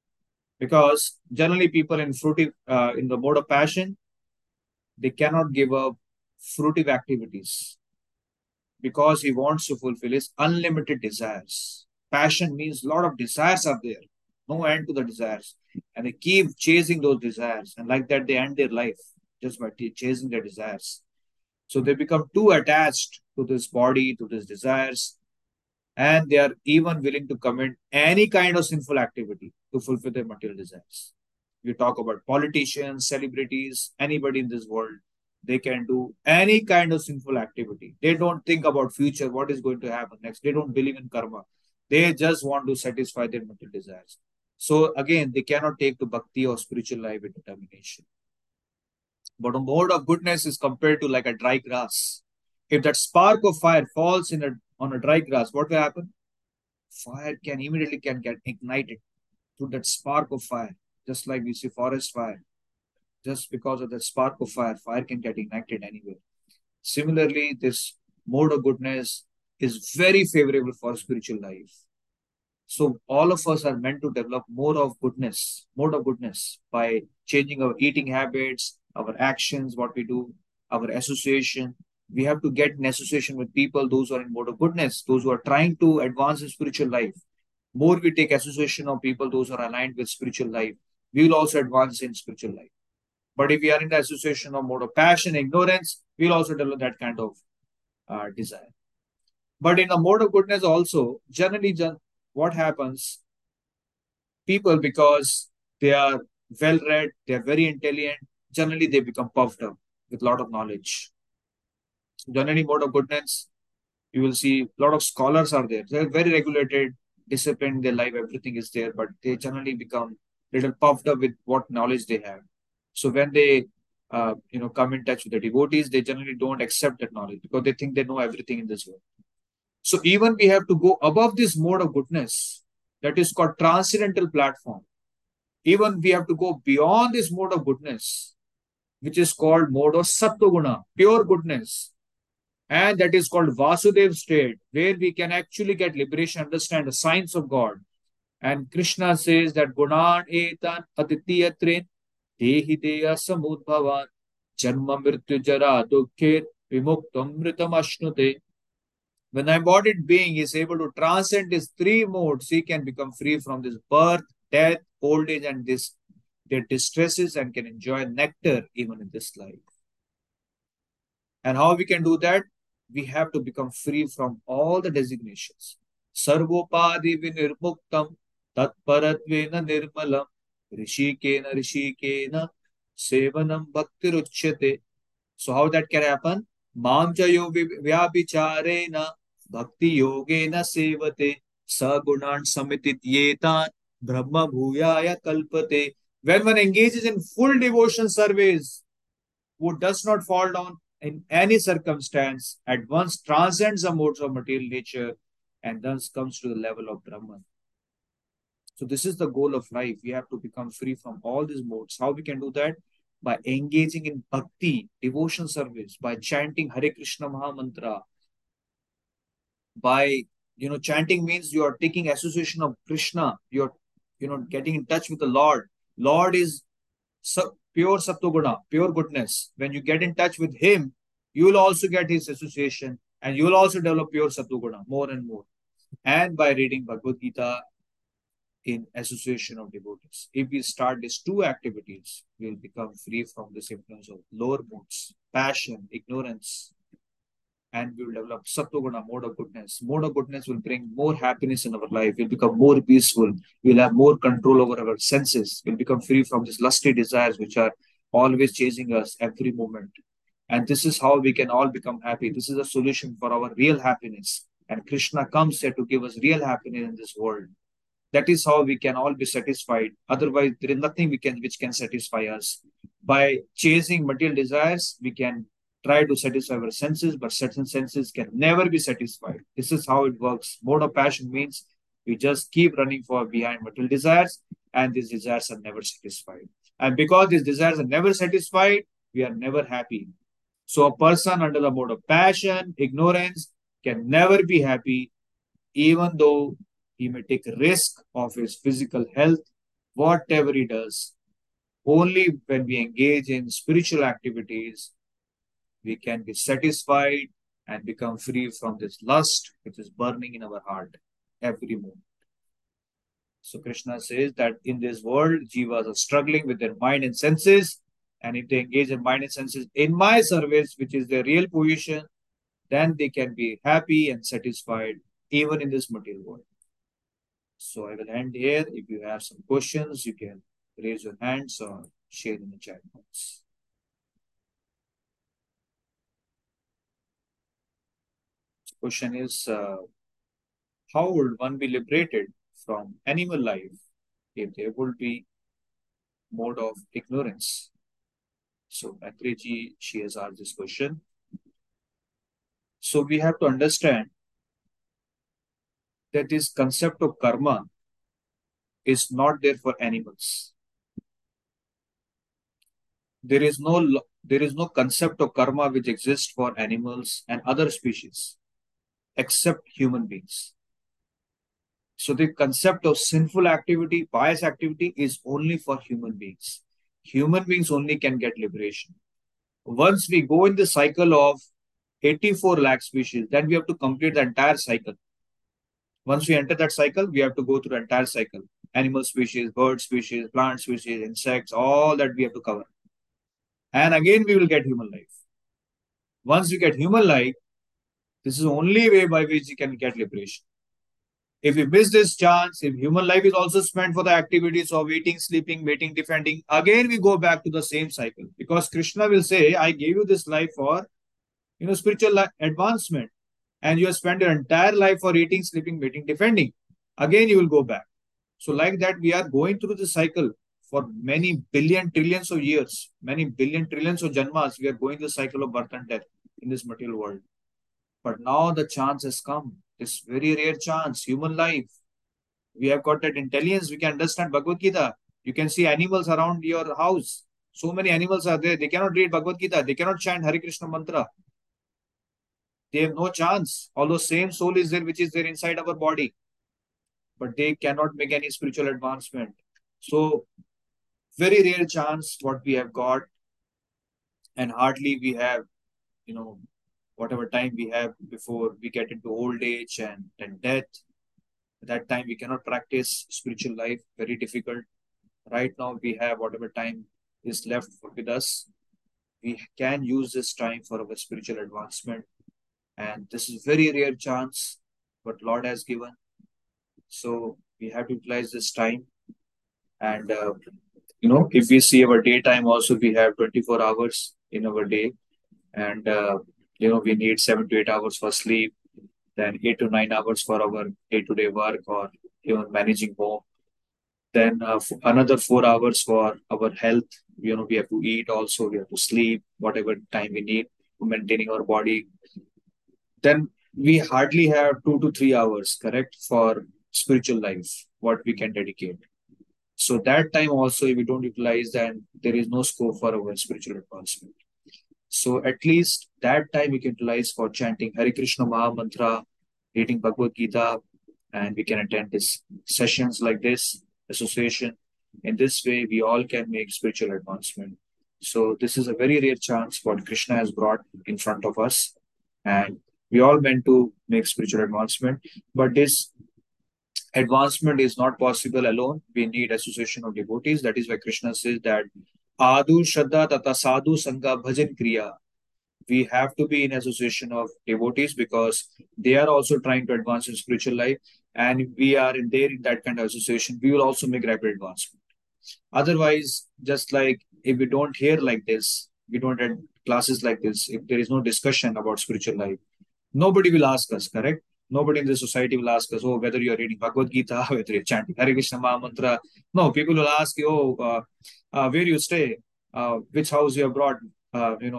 Because generally people in fruity, uh, in the mode of passion, they cannot give up fruitive activities because he wants to fulfill his unlimited desires. Passion means a lot of desires are there, no end to the desires. And they keep chasing those desires. And like that, they end their life just by t- chasing their desires. So they become too attached to this body, to these desires, and they are even willing to commit any kind of sinful activity to fulfill their material desires. You talk about politicians, celebrities, anybody in this world, they can do any kind of sinful activity. They don't think about future, what is going to happen next. They don't believe in karma. They just want to satisfy their material desires. So again, they cannot take to bhakti or spiritual life with determination. But a mode of goodness is compared to like a dry grass. If that spark of fire falls in a on a dry grass, what will happen? Fire can immediately can get ignited through that spark of fire, just like we see forest fire. Just because of that spark of fire, fire can get ignited anywhere. Similarly, this mode of goodness is very favorable for spiritual life. So all of us are meant to develop more of goodness, mode of goodness by changing our eating habits, our actions, what we do, our association. We have to get in association with people, those who are in mode of goodness, those who are trying to advance in spiritual life. More we take association of people, those who are aligned with spiritual life, we will also advance in spiritual life. But if we are in the association of mode of passion, ignorance, we'll also develop that kind of uh, desire. But in a mode of goodness also, generally, what happens? People, because they are well read, they are very intelligent, generally they become puffed up with a lot of knowledge. Generally, mode of goodness, you will see a lot of scholars are there. They're very regulated, disciplined in their life, everything is there, but they generally become little puffed up with what knowledge they have. So when they uh, you know come in touch with the devotees, they generally don't accept that knowledge because they think they know everything in this world. So even we have to go above this mode of goodness that is called transcendental platform. Even we have to go beyond this mode of goodness, which is called mode of Sattva-guna, pure goodness. And that is called Vasudev state, where we can actually get liberation, understand the science of God. And Krishna says that Gunan etan aditiyatrin dehi deya samudbhavan janma mrityu jara dukkhet vimuktam mritam ashnute. When the embodied being is able to transcend these three modes, he can become free from this birth, death, old age, and this their distresses and can enjoy nectar even in this life. And how we can do that? We have to become free from all the designations. Sarvopadi vinirmuktam tatparatvena nirmalam rishikena rishikena sevanam bhaktiruchyate. So how that can happen? Mamchayo vyabicharena bhakti yogena sevate sagunan samitityetan brahma bhuyaya kalpate. When one engages in full devotion service, who does not fall down in any circumstance, at once transcends the modes of material nature and thus comes to the level of Brahman. So this is the goal of life. We have to become free from all these modes. How we can do that? By engaging in bhakti, devotion service, by chanting Hare Krishna Maha Mantra, by you know, chanting means you are taking association of Krishna, you're you know getting in touch with the Lord. Lord is pure Sattva-guna, pure goodness. When you get in touch with him, you will also get his association and you will also develop pure Sattva-guna more and more. And by reading Bhagavad Gita in association of devotees. If we start these two activities, we will become free from this influence of lower modes, passion, ignorance, and we will develop Sattva-guna, mode of goodness. Mode of goodness will bring more happiness in our life. We'll become more peaceful. We'll have more control over our senses. We'll become free from these lusty desires which are always chasing us every moment. And this is how we can all become happy. This is a solution for our real happiness. And Krishna comes here to give us real happiness in this world. That is how we can all be satisfied. Otherwise, there is nothing we can which can satisfy us. By chasing material desires, we can try to satisfy our senses, but certain senses can never be satisfied. This is how it works. Mode of passion means we just keep running for behind material desires, and these desires are never satisfied. And because these desires are never satisfied, we are never happy. So a person under the mode of passion, ignorance, can never be happy, even though he may take risk of his physical health, whatever he does. Only when we engage in spiritual activities, we can be satisfied and become free from this lust which is burning in our heart every moment. So Krishna says that in this world, jivas are struggling with their mind and senses, and if they engage in mind and senses in my service, which is their real position, then they can be happy and satisfied even in this material world. So I will end here. If you have some questions, you can raise your hands or share in the chat box. The question is, uh, how would one be liberated from animal life if there would be mode of ignorance? So Maitreji, she has asked this question. So we have to understand that this concept of karma is not there for animals. There is no there is no concept of karma which exists for animals and other species except human beings. So the concept of sinful activity, pious activity is only for human beings. Human beings only can get liberation. Once we go in the cycle of eighty-four lakh species, then we have to complete the entire cycle. Once we enter that cycle, we have to go through the entire cycle. Animal species, bird species, plant species, insects, all that we have to cover. And again, we will get human life. Once we get human life, this is the only way by which we can get liberation. If we miss this chance, if human life is also spent for the activities of eating, sleeping, mating, defending, again we go back to the same cycle. Because Krishna will say, I gave you this life for, you know, spiritual advancement. And you have spent your entire life for eating, sleeping, mating, defending. Again, you will go back. So like that, we are going through the cycle for many billion, trillions of years, many billion, trillions of janmas. We are going the cycle of birth and death in this material world. But now the chance has come. This very rare chance, human life. We have got that intelligence. We can understand Bhagavad Gita. You can see animals around your house. So many animals are there. They cannot read Bhagavad Gita. They cannot chant Hare Krishna mantra. They have no chance. Although same soul is there, which is there inside our body. But they cannot make any spiritual advancement. So, very rare chance what we have got. And hardly we have, you know, whatever time we have before we get into old age and then death. At that time, we cannot practice spiritual life. Very difficult. Right now, we have whatever time is left with us. We can use this time for our spiritual advancement. And this is very rare chance what Lord has given. So we have to utilize this time. And, uh, you know, if we see our daytime also, we have twenty-four hours in our day. And, uh, you know, we need seven to eight hours for sleep, then eight to nine hours for our day-to-day work or even managing home. Then uh, another four hours for our health. You know, we have to eat also, we have to sleep, whatever time we need for maintaining our body. Then we hardly have two to three hours, correct, for spiritual life, what we can dedicate. So that time also, if we don't utilize, then there is no scope for our spiritual advancement. So at least that time we can utilize for chanting Hare Krishna Maha Mantra, reading Bhagavad Gita, and we can attend this sessions like this, association. In this way, we all can make spiritual advancement. So this is a very rare chance what Krishna has brought in front of us. And we all meant to make spiritual advancement. But this advancement is not possible alone. We need association of devotees. That is why Krishna says that Adu Shraddha Tata Sadhu Sangha Bhajan Kriya. We have to be in association of devotees because they are also trying to advance in spiritual life. And if we are in there in that kind of association, we will also make rapid advancement. Otherwise, just like if we don't hear like this, we don't have classes like this, if there is no discussion about spiritual life, nobody will ask us, correct? Nobody in the society will ask us, oh, whether you are reading Bhagavad Gita, whether you're chanting Hare Krishna Maha Mantra. No, people will ask you, oh, uh, uh, where you stay, uh, which house you have brought, uh, you know,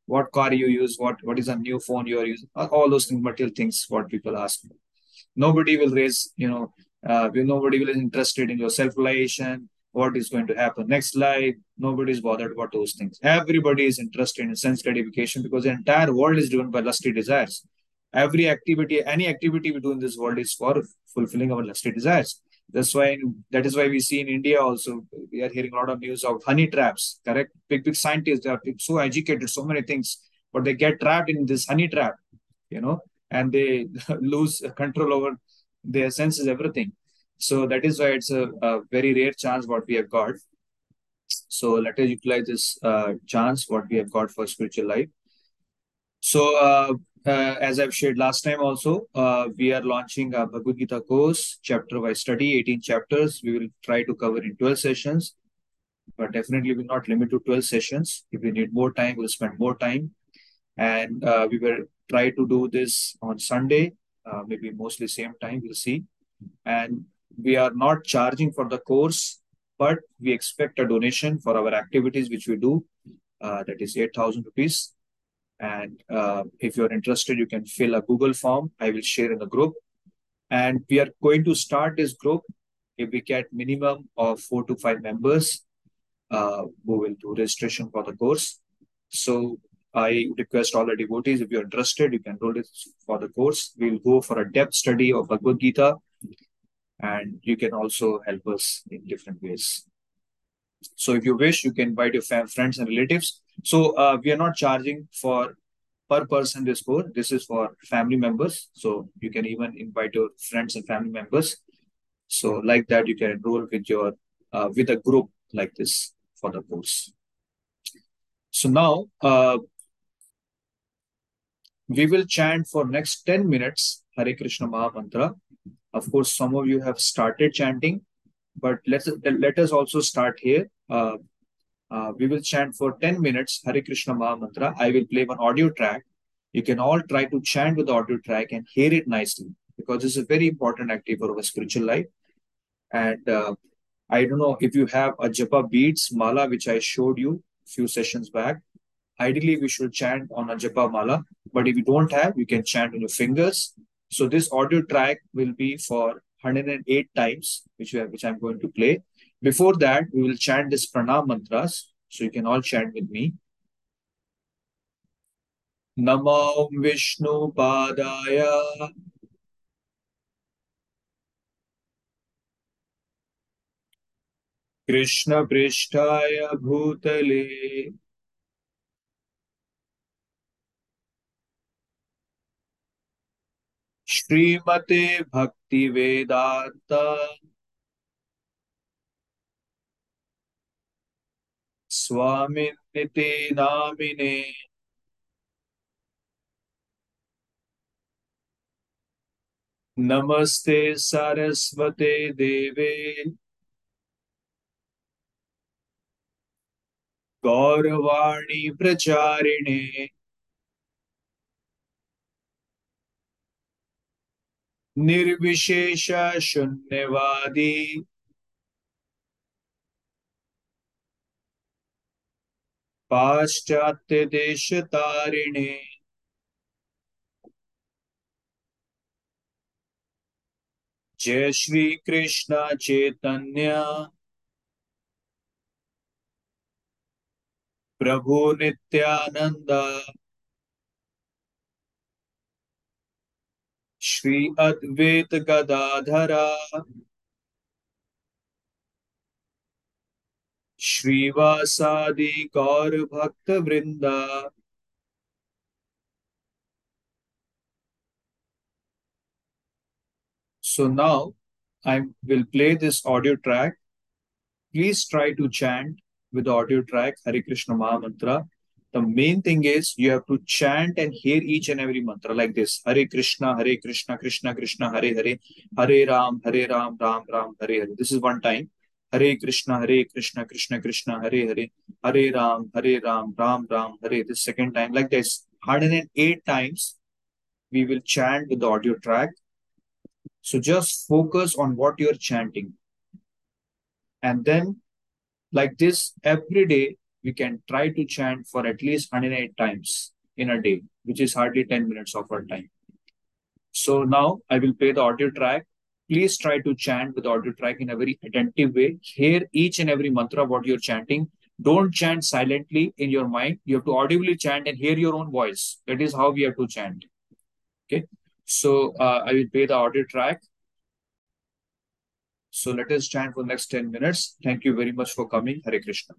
what car you use, what what is a new phone you are using, all those things, material things, what people ask. Nobody will raise, you know, uh, nobody will be interested in your self-realization, what is going to happen next life. Nobody is bothered about those things. Everybody is interested in sense gratification because the entire world is driven by lusty desires. Every activity, any activity we do in this world is for fulfilling our lusty desires. That's why that is why we see in India also we are hearing a lot of news of honey traps. Correct, big big scientists, they are so educated, so many things, but they get trapped in this honey trap, you know, and they lose control over their senses, everything. So that is why it's a, a very rare chance what we have got. So let us utilize this uh, chance what we have got for spiritual life. So uh, uh, as I've shared last time also, uh, we are launching a Bhagavad Gita course, chapter by study, eighteen chapters. We will try to cover in twelve sessions, but definitely will not limit to twelve sessions. If we need more time, we'll spend more time. And uh, we will try to do this on Sunday, uh, maybe mostly same time, we'll see. And we are not charging for the course, but we expect a donation for our activities which we do. Uh, that is eight thousand rupees. And uh, if you're interested, you can fill a Google form. I will share in the group. And we are going to start this group if we get minimum of four to five members uh, who will do registration for the course. So I request all the devotees, if you're interested, you can enroll this for the course. We'll go for a depth study of Bhagavad Gita, and you can also help us in different ways. So if you wish, you can invite your fam- friends and relatives. So uh, we are not charging for per person this course. This is for family members. So you can even invite your friends and family members. So like that, you can enroll with your uh, with a group like this for the course. So now uh, we will chant for next ten minutes Hare Krishna Maha Mantra. Of course, some of you have started chanting, but let's let us also start here. Uh, uh, we will chant for ten minutes Hare Krishna Maha Mantra. I will play one audio track. You can all try to chant with the audio track and hear it nicely because this is a very important activity for our spiritual life. And uh, I don't know if you have a japa beads mala, which I showed you a few sessions back. Ideally, we should chant on a japa mala, but if you don't have, you can chant on your fingers. So this audio track will be for one hundred eight times, which, we are, which I'm going to play. Before that, we will chant this pranam mantras. So you can all chant with me. Namo Vishnu Padaya Krishna Prishtaya Bhutale Shrimate Bhakti Vedanta Swamin Niti Namine Namaste Saraswate Deve Gauravani Pracharine Nirvishesha Shunyavadi Paschatya Deshatarine Jai Shri Krishna Chaitanya Prabhu Nityananda Shri Advaita Gadadhara Shrivasadi Gaur Bhakta Vrinda. So now I will play this audio track. Please try to chant with the audio track Hare Krishna Maha Mantra. The main thing is you have to chant and hear each and every mantra like this. Hare Krishna, Hare Krishna, Krishna Krishna, Hare Hare, Hare Ram, Hare Ram, Ram Ram, Hare Hare. This is one time. Hare Krishna, Hare Krishna, Krishna Krishna, Hare Hare, Hare Ram, Hare Ram, Ram Ram, Hare. This second time like this. one hundred eight times we will chant with the audio track. So just focus on what you're chanting. And then like this every day, we can try to chant for at least one hundred eight times in a day, which is hardly ten minutes of our time. So now I will play the audio track. Please try to chant with the audio track in a very attentive way. Hear each and every mantra what you're chanting. Don't chant silently in your mind. You have to audibly chant and hear your own voice. That is how we have to chant. Okay. So uh, I will play the audio track. So let us chant for the next ten minutes. Thank you very much for coming. Hare Krishna.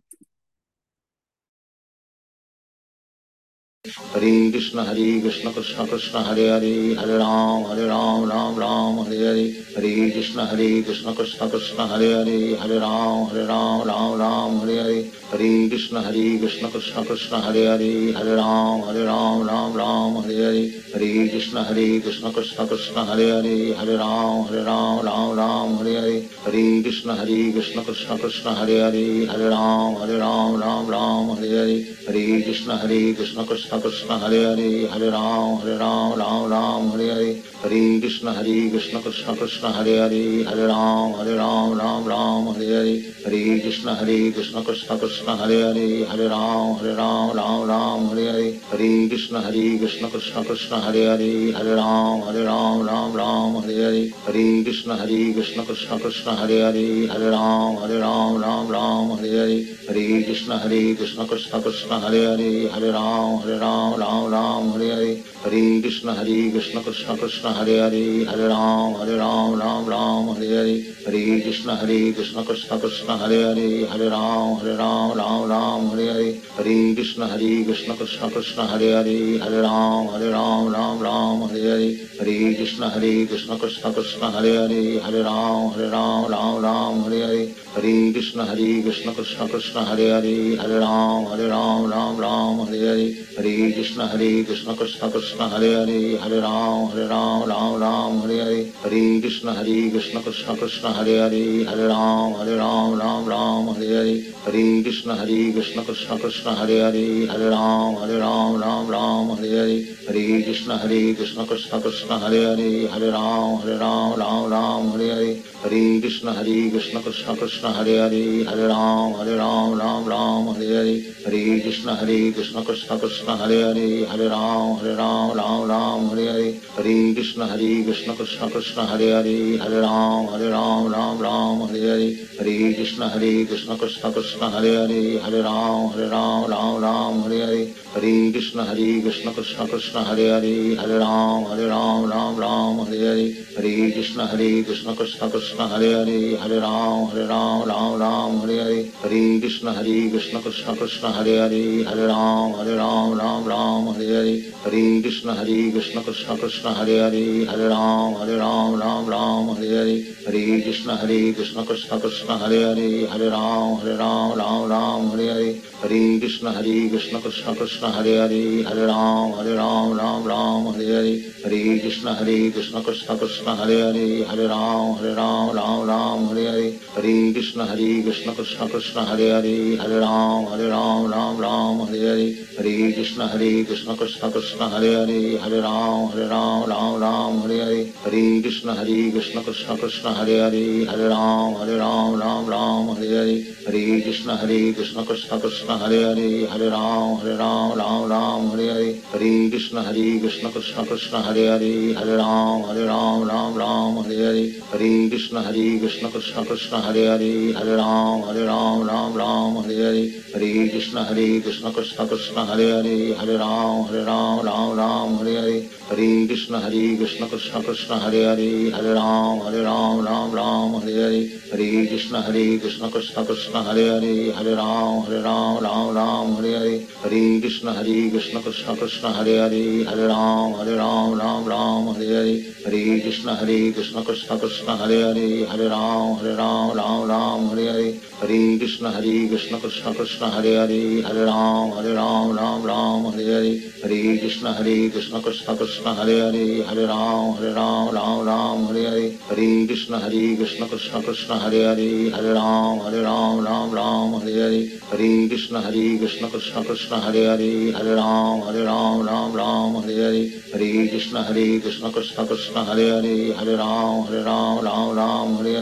Hare Krishna, Hare Krishna, Krishna Krishna, Hare Hare, Hare Ram, Hare Ram, Ram Ram, Hare Hare. Hare Krishna, Hare Krishna, Krishna Krishna, Hare Hare, Hare Ram, Hare Ram, Ram Ram, Hare Hare. Hare Krishna, Hare Krishna, Krishna Krishna, Hare Hare, Hare Ram, Hare Ram, Ram Ram, Hare Hare. Hare Krishna, Hare Krishna, Krishna Krishna, Hare Hare, Hare Ram, Hare Ram, Ram Ram, Hare Hare. Hare Krishna, Hare Krishna, Krishna Krishna, Hare Hare, Hare Ram, Hare Ram, Ram Ram, Hare Hare. Hare Krishna, Hare Krishna, Krishna Krishna, Hare Hare, Hare Ram, Hare Ram, Ram Ram, Hare Hare. Hare Krishna, Hare Krishna, Krishna Krishna, Hare Hare, Hare Ram, Hare Ram, Ram Ram, Hare Hare. Hare Krishna, Hare Krishna, Krishna Krishna, Hare Hare, Hare Ram, Hare Ram, Ram Ram, Hare Hare. Hare Krishna, Hare Krishna, Krishna Krishna, Hare Hare, Hare Ram, Hare Ram, Ram Ram, Hare Hare. Hare Krishna, Hare Krishna, Krishna Krishna, Hare Hare, Hare Ram, Hare Ram, Ram Ram, Hare Hare. Hare Krishna, Hare Krishna, Krishna Krishna, Hare Hare, Hare Ram, Hare Ram, Ram Ram, Hare Hare. Hare Krishna, Hare Krishna, Krishna Krishna, Hare Hare, Hare Ram, Hare Ram, Ram Ram, Hare Hare. Hare Krishna, Hare Krishna, Krishna Krishna, Hare Hare, Hare Ram, Hare Ram, Ram Ram, Hare Hare. Hare Krishna, Hare Krishna, Krishna Krishna, Hare Hare, Hare Ram, Hare Ram, Ram Ram, Hare Hare. Hare Krishna, Hare Krishna, Krishna Krishna, Hare Hare, Hare Ram, Hare Ram, Ram Ram, Hare Hare. Hare Krishna, Hare Krishna, Krishna Krishna, Hare Hare, Hare Ram, Hare Ram, Ram Ram, Hare Hare. Hare Krishna, Hare Krishna, Krishna Krishna, Hare Hare, Hare Ram, Hare Ram, Ram Ram, Hare Hare. Hare Krishna, Hare Krishna, Krishna Krishna, Hare Hare, Hare Ram, Hare Ram, Ram Ram, Hare Hare. Hare Krishna, Hare Krishna, Krishna Krishna, Hare Hare, Hare Ram, Hare Ram, Ram Ram, Hare Hare. Hare Krishna, Hare Krishna, Krishna Krishna, Hare Hare, Hare Ram, Hare Ram, Ram Ram, Hare Hare. Hare Krishna, Hare Krishna, Krishna Krishna, Hare Hare, Hare Ram, Hare Ram, Ram Ram, Hare Hare. Hare Krishna, Hare Krishna, Krishna Krishna, Hare Hare, Hare Ram, Hare Ram, Ram Ram, Hare Hare. Hare Krishna, Hare Krishna, Krishna Krishna, Hare Hare, Hare Ram, Hare Ram, Ram Ram, Hare Hare. Hare Krishna, Hare Krishna, Krishna Krishna, Hare Hare, Hare Ram, Hare Ram, Ram Ram, Hare Hare. Hare Krishna, Hare Krishna, Krishna Krishna, Hare Hare, Hare Ram, Hare Ram, Ram Ram, Hare Hare. Hare Krishna, Hare Krishna, Krishna Krishna, Hare Hare, Hare Ram, Hare Ram, Ram Ram, Hare Hare. Hare Krishna, Hare Krishna, Krishna Krishna, Hare Hare, Hare Ram, Hare Ram, Ram Ram, Hare Hare. Hare Krishna, Hare Krishna, Krishna Krishna, Hare Hare, Hare Ram, Hare Ram, Ram Ram, Hare Hare. Hare Krishna, Hare Krishna, Krishna Krishna, Hare Hare, Hare Ram, Hare Ram, Ram Ram, Hare Hare. Hare Krishna, Hare Krishna, Krishna Krishna, Hare Hare, Hare Ram, Hare Ram, Ram Ram, Hare Hare. Hare Krishna, Hare Krishna, Krishna Krishna, Hare Hare, Hare Ram, Hare Ram, Ram Ram, Hare Hare. Hare Krishna, Hare Krishna, Krishna Krishna, Hare Hare, Hare Ram, Hare Ram, Ram Ram, Hare Hare. Hare Krishna, Hare Krishna, Krishna Krishna, Hare Hare, Hare Ram, Hare Ram, Ram Ram, Hare Hare. Hare Krishna, Hare Krishna, Krishna Krishna, Hare Hare, Hare Ram, Hare Ram, Ram Ram, Hare Hare. Hare Krishna, Hare Krishna, Krishna Krishna, Hare Hare, Hare Ram, Hare Ram, Ram Ram, Hare Hare. Hare Krishna, Hare Krishna, Krishna Krishna, Hare Hare, Hare Ram, Hare Ram, Ram Ram, Hare Hare. Hare Krishna, Hare Krishna, Krishna Krishna, Hare Hare, Hare Ram, Hare Ram, Ram Ram, Hare Hare. Hare Krishna, Hare Krishna, Krishna Krishna, Hare Hare, Hare Ram, Hare Ram, Ram Ram, Hare Hare. Hare Krishna, Hare Krishna, Krishna Krishna, Hare Hare, Hare Ram, Hare Ram, Ram Ram, Hare Hare. Hare Krishna, Hare Krishna, Krishna Krishna, Hare Hare, Hare Ram, Hare Ram, Ram Ram, Hare Hare. Hare Krishna, Hare Krishna, Krishna Krishna, Hare Hare, Hare Ram, Hare Ram, Ram Ram, Hare Hare. Hare Krishna, Hare Krishna, Krishna Krishna, Hare Hare, Hare Ram, Hare Ram, Ram Ram, Hare Hare. Hare Krishna, Hare Krishna, Krishna Krishna, Hare Hare, Hare Ram, Hare Ram, Ram Ram, Hare Hare. Hare Krishna, Hare Krishna, Krishna Krishna, Hare Hare, Hare Ram, Hare Ram, Ram Ram, Hare Hare. Hare Krishna, Hare Krishna, Krishna Krishna, Hare Hare, Hare Ram, Hare Ram, Ram Ram, Hare Hare. Hare Krishna, Hare Krishna, Krishna Krishna, Hare Hare, Hare Ram, Hare Ram, Ram Ram, Hare Hare. Hare Krishna, Hare Krishna, Krishna Krishna, Hare Hare, Hare Ram, Hare Ram, Ram Ram, Hare Hare.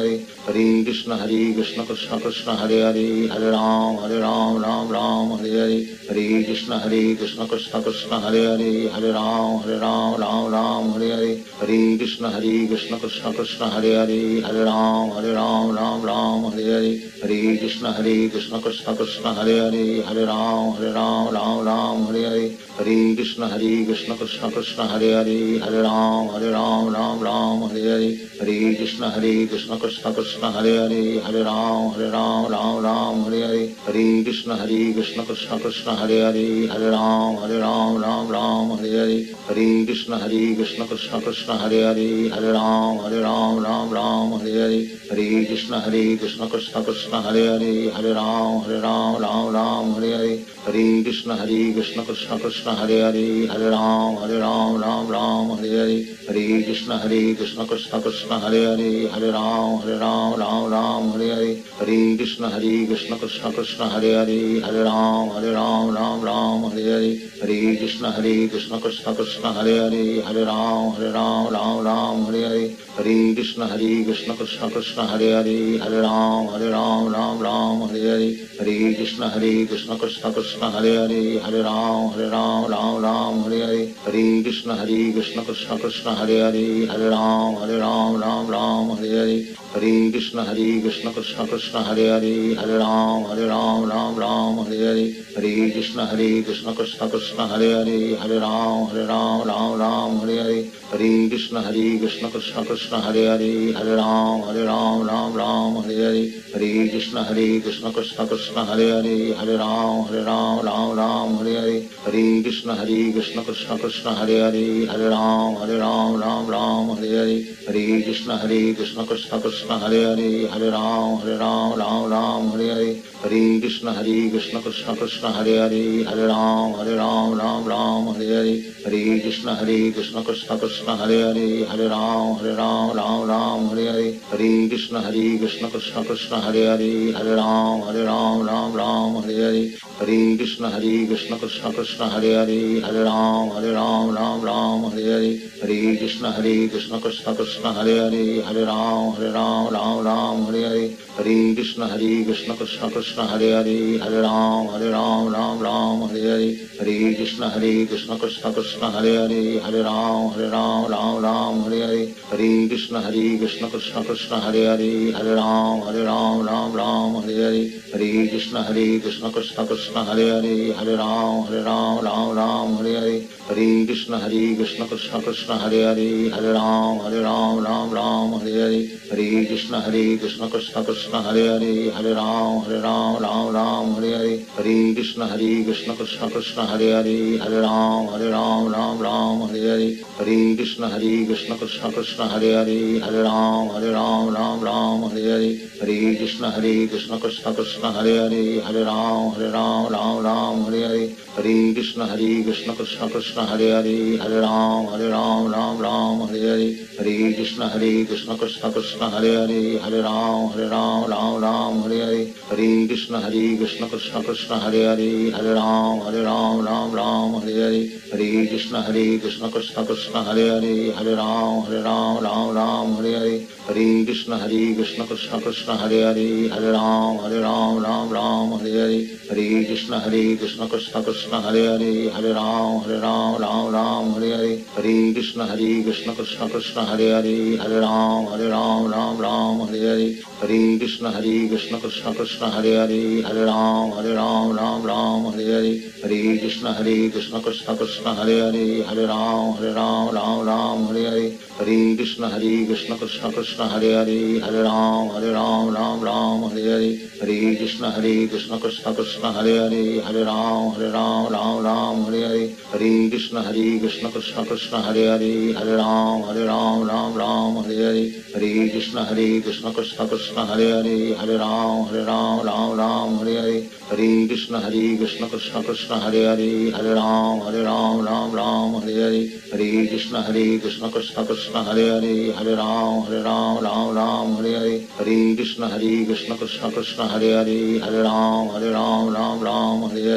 Hare Krishna Hare Krishna Krishna Krishna Hare Hare Hare Ram Hare Ram Ram Ram Hare Hare Hare Krishna Hare Krishna Krishna Krishna Hare Hare Hare Ram Hare Ram Ram Ram Hare Hare Hare Krishna Hare Krishna Krishna Krishna Hare Hare Hare Ram Hare Ram Ram Ram Hare Hare Hare Krishna Hare Krishna Krishna Krishna Hare Hare Hare Ram Hare Ram Ram Ram Hare Hare Hare Krishna Hare Krishna Krishna Krishna Hare Hare Hare Ram Hare Ram Ram Ram Hare Hare Hare Krishna Hare Krishna Krishna Krishna Hare Hare Hare Ram Hare Ram Ram Ram Hare Hare Hare Krishna Hare Krishna Krishna Krishna Hare Hare Hare Ram Hare Ram Ram Ram Hare Hare Hare Krishna Hare Krishna Krishna Krishna Hare Hare Hare Ram Hare Ram Ram Ram Hare Hare Hare Krishna Hare Krishna Krishna Krishna Hare Hare Hare Ram Hare Ram Ram Ram Hare Hare Hare Krishna Hare Krishna Krishna Krishna Hare Hare Hare Ram Hare Ram Ram Ram Hare Hare Hare Krishna Hare Krishna Krishna Krishna Hare Hare Hare Ram Hare Ram Ram Ram Hare Hare Hare Krishna Hare Krishna Krishna Krishna Hare Hare Hare Ram Hare Ram Ram Ram Hare Hare Hare Krishna Hare Krishna Krishna Krishna Hare Hare Hare Ram Hare Ram Ram Ram Hare Hare Hare Krishna Hare Krishna Krishna Krishna Hare Hare Hare Ram Hare Ram Ram Ram Hare Hare Hare Krishna Hare Krishna Krishna Krishna Hare Hare Hare Ram Hare Ram Ram Ram Hare Hare Hare Krishna Hare Krishna Krishna Krishna Hare Hare Hare Ram Hare Ram Ram Ram Hare Hare Hare Krishna Hare Krishna Krishna Krishna Hare Hare Hare Ram Hare Ram Ram Ram Hare Hare Hare Krishna Hare Krishna Krishna Krishna Hare Hare Hare Ram Hare Ram Ram Ram Hare Hare Hare Krishna Hare Krishna Krishna Krishna Hare Hare Hare Ram Hare Ram Ram Ram Hare Hare Hare Krishna Hare Krishna Krishna Krishna Hare Hare Hare Ram Hare Ram Ram Ram Hare Hare Hare Krishna Hare Krishna Krishna Krishna Hare Hare Hare Ram Hare Ram Ram Ram Hare Hare Hare Krishna Hare Krishna Krishna Krishna Hare Hare Hare Ram Hare Ram Ram Ram Hare Hare Hare Krishna Hare Krishna Krishna Krishna Hare Hare Hare Ram Hare Ram Ram Ram Hare Hare Hare Krishna Hare Krishna Krishna Krishna Hare Hare Hare Ram Hare Ram Ram Ram Hare Hare Hare Krishna Hare Krishna Krishna Krishna Hare Hare Hare Ram Hare Ram Ram Ram Hare Hare Hare Krishna Hare Krishna Krishna Krishna Hare Hare Hare Ram Hare Ram Ram Ram Hare Hare Hare Krishna Hare Krishna Krishna Krishna Hare Hare Hare Ram Hare Ram Ram Ram Hare Hare Hare Krishna Hare Krishna Krishna Krishna Hare Hare Hare Ram Hare Ram Ram Ram Hare Hare Hare Krishna Hare Krishna Krishna Krishna Hare Hare Hare Ram Hare Ram Ram Ram Hare Hare Hare Krishna Hare Krishna Krishna Krishna Hare Hare Hare Ram Hare Ram Ram Ram Hare Hare Hare Krishna Hare Krishna Krishna Krishna Hare Hare Hare Ram Hare Ram Ram Ram Hare Hare Hare Krishna Hare Krishna Krishna Krishna Hare Hare Hare Ram Hare Ram Ram Ram Hare Hare Hare Krishna Hare Krishna Krishna Krishna Hare Hare Hare Ram Hare Ram Ram Ram Hare Hare Hare Krishna Hare Krishna Krishna Krishna Hare Hare Hare Ram Hare Ram Ram Ram Hare Hare Hare Krishna Hare Krishna Krishna Krishna Hare Hare Hare Ram Hare Ram Ram Ram Hare Hare Hare Krishna Hare Krishna Krishna Krishna Hare Hare Hare Ram Hare Ram Ram Ram Hare Hare Hare Krishna Hare Krishna Krishna Krishna Hare Hare Hare Ram Hare Ram Ram Ram Hare Hare Hare Krishna Hare Krishna Krishna Krishna Hare Hare Hare Ram Hare Ram Ram Ram Hare Hare Hare Krishna Hare Krishna Krishna Krishna Hare Hare Hare Ram Hare Ram Ram Ram Hare Hare Hare Krishna Hare Krishna Krishna Krishna Hare Hare Hare Ram Hare Ram Ram Ram Hare Hare Hare Krishna Hare Krishna Krishna Krishna Hare Hare Hare Ram Hare Ram Ram Ram Hare Hare Hare Krishna Hare Krishna Krishna Krishna Hare Hare Hare Ram Hare Ram Ram Ram Hare Hare Hare Krishna Hare Krishna Krishna Krishna Hare Hare Hare Ram Hare Ram Ram Ram Hare Hare Hare Krishna Hare Krishna Krishna Krishna Hare Hare Hare Ram Hare Ram Ram Ram Hare Hare Hare Krishna Hare Krishna Krishna Krishna Hare Hare Hare Ram Hare Ram Ram Ram Hare Hare Hare Krishna Hare Krishna Krishna Krishna Hare Hare Hare Ram Hare Ram Ram Ram Hare Hare Hare Krishna Hare Krishna Krishna Krishna Hare Hare Hare Ram Hare Ram Ram Ram Hare Hare Hare Krishna Hare Krishna Krishna Krishna Hare Hare Hare Ram Hare Ram Ram Ram Hare Hare Hare Krishna Hare Krishna Krishna Krishna Hare Hare Hare Ram Hare Ram Ram Ram Hare Hare Hare Krishna Hare Krishna Krishna Krishna Hare Hare Hare Ram Hare Ram Ram Ram Hare Hare Hare Krishna Hare Krishna Krishna Krishna Hare Hare Hare Ram Hare Ram Ram Ram Hare Hare Hare Krishna Hare Krishna Krishna Krishna Hare Hare Hare Ram Hare Ram Ram Ram Hare Hare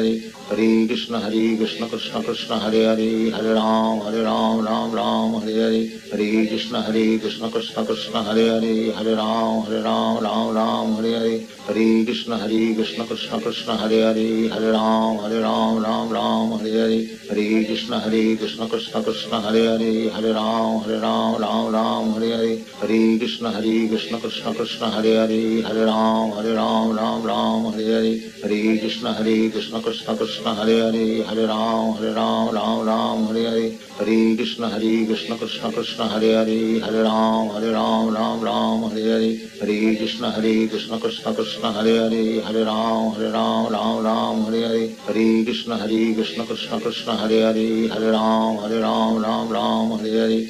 Hare Krishna, Hare Krishna, Krishna Krishna, Hare Hare, Hare Ram, Hare Ram, Ram Ram, Hare Hare, Hare Krishna, Hare Krishna, Krishna Krishna, Hare Hare, Hare Ram, Hare Ram, Ram Ram, Hare Hare, Hare Krishna, Hare Krishna, Krishna Krishna, Hare Hare, Hare Ram, Hare Ram, Ram Ram, Hare Hare, Hare Krishna, Hare Krishna, Krishna Krishna, Hare Hare, Hare Ram, Hare Ram, Ram Ram, Hare Hare, Hare Krishna, Hare Krishna, Krishna Krishna, Hare Hare, Hare Ram, Hare Ram, Ram Ram, Hare Hare, Hare Krishna, Hare Krishna, Krishna Krishna, Hare Hare, Hare Ram, Hare Ram, Ram Ram, Hare Hare, Hare Krishna, Hare Krishna, Krishna Krishna, Hare Hare, Hare Ram, Hare Ram, Ram Ram, Hare Hare, Hare Krishna, Hare Krishna, Krishna Krishna, Hare Hare, Hare Ram, Hare Ram, Ram Ram, Hare Hare, Hare Krishna, Hare Krishna, Krishna Krishna, Hare Hare, Hare Ram, Hare Ram, Ram Ram, Hare Hare.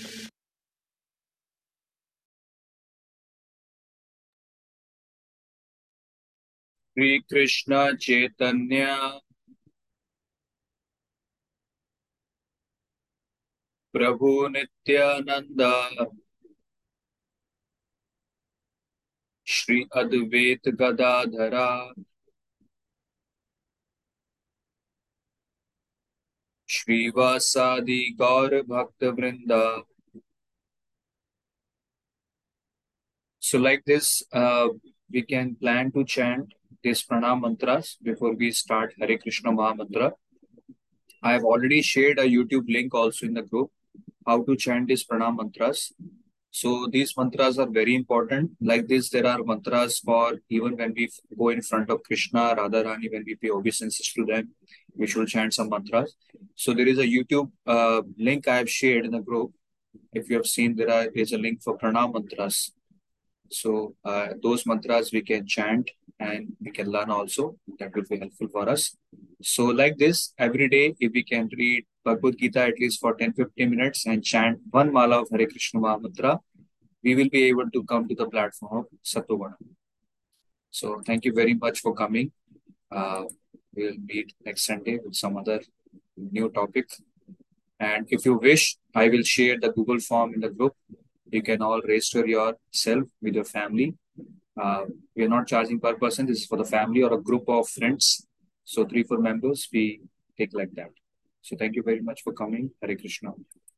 Shri Krishna Chaitanya Prabhu Nityananda Shri Advait Gadadhara Shri Vasadi Gaur Bhakta Vrinda. So like this, uh, we can plan to chant these pranam mantras before we start Hare Krishna Maha Mantra. I have already shared a YouTube link also in the group, how to chant these pranam mantras. So these mantras are very important. Like this, there are mantras for even when we go in front of Krishna, Radharani, when we pay obeisances to them, we should chant some mantras. So there is a YouTube uh, link I have shared in the group. If you have seen, there are, is a link for pranam mantras. So uh, those mantras we can chant and we can learn also. That will be helpful for us. So like this, every day, if we can read Bhagavad Gita at least for ten to fifteen minutes and chant one mala of Hare Krishna Maha Mantra, we will be able to come to the platform of Sattva. So thank you very much for coming. Uh, we'll meet next Sunday with some other new topic. And if you wish, I will share the Google form in the group. You can all register yourself with your family. Uh, we are not charging per person. This is for the family or a group of friends. So three, four members, we take like that. So thank you very much for coming. Hare Krishna.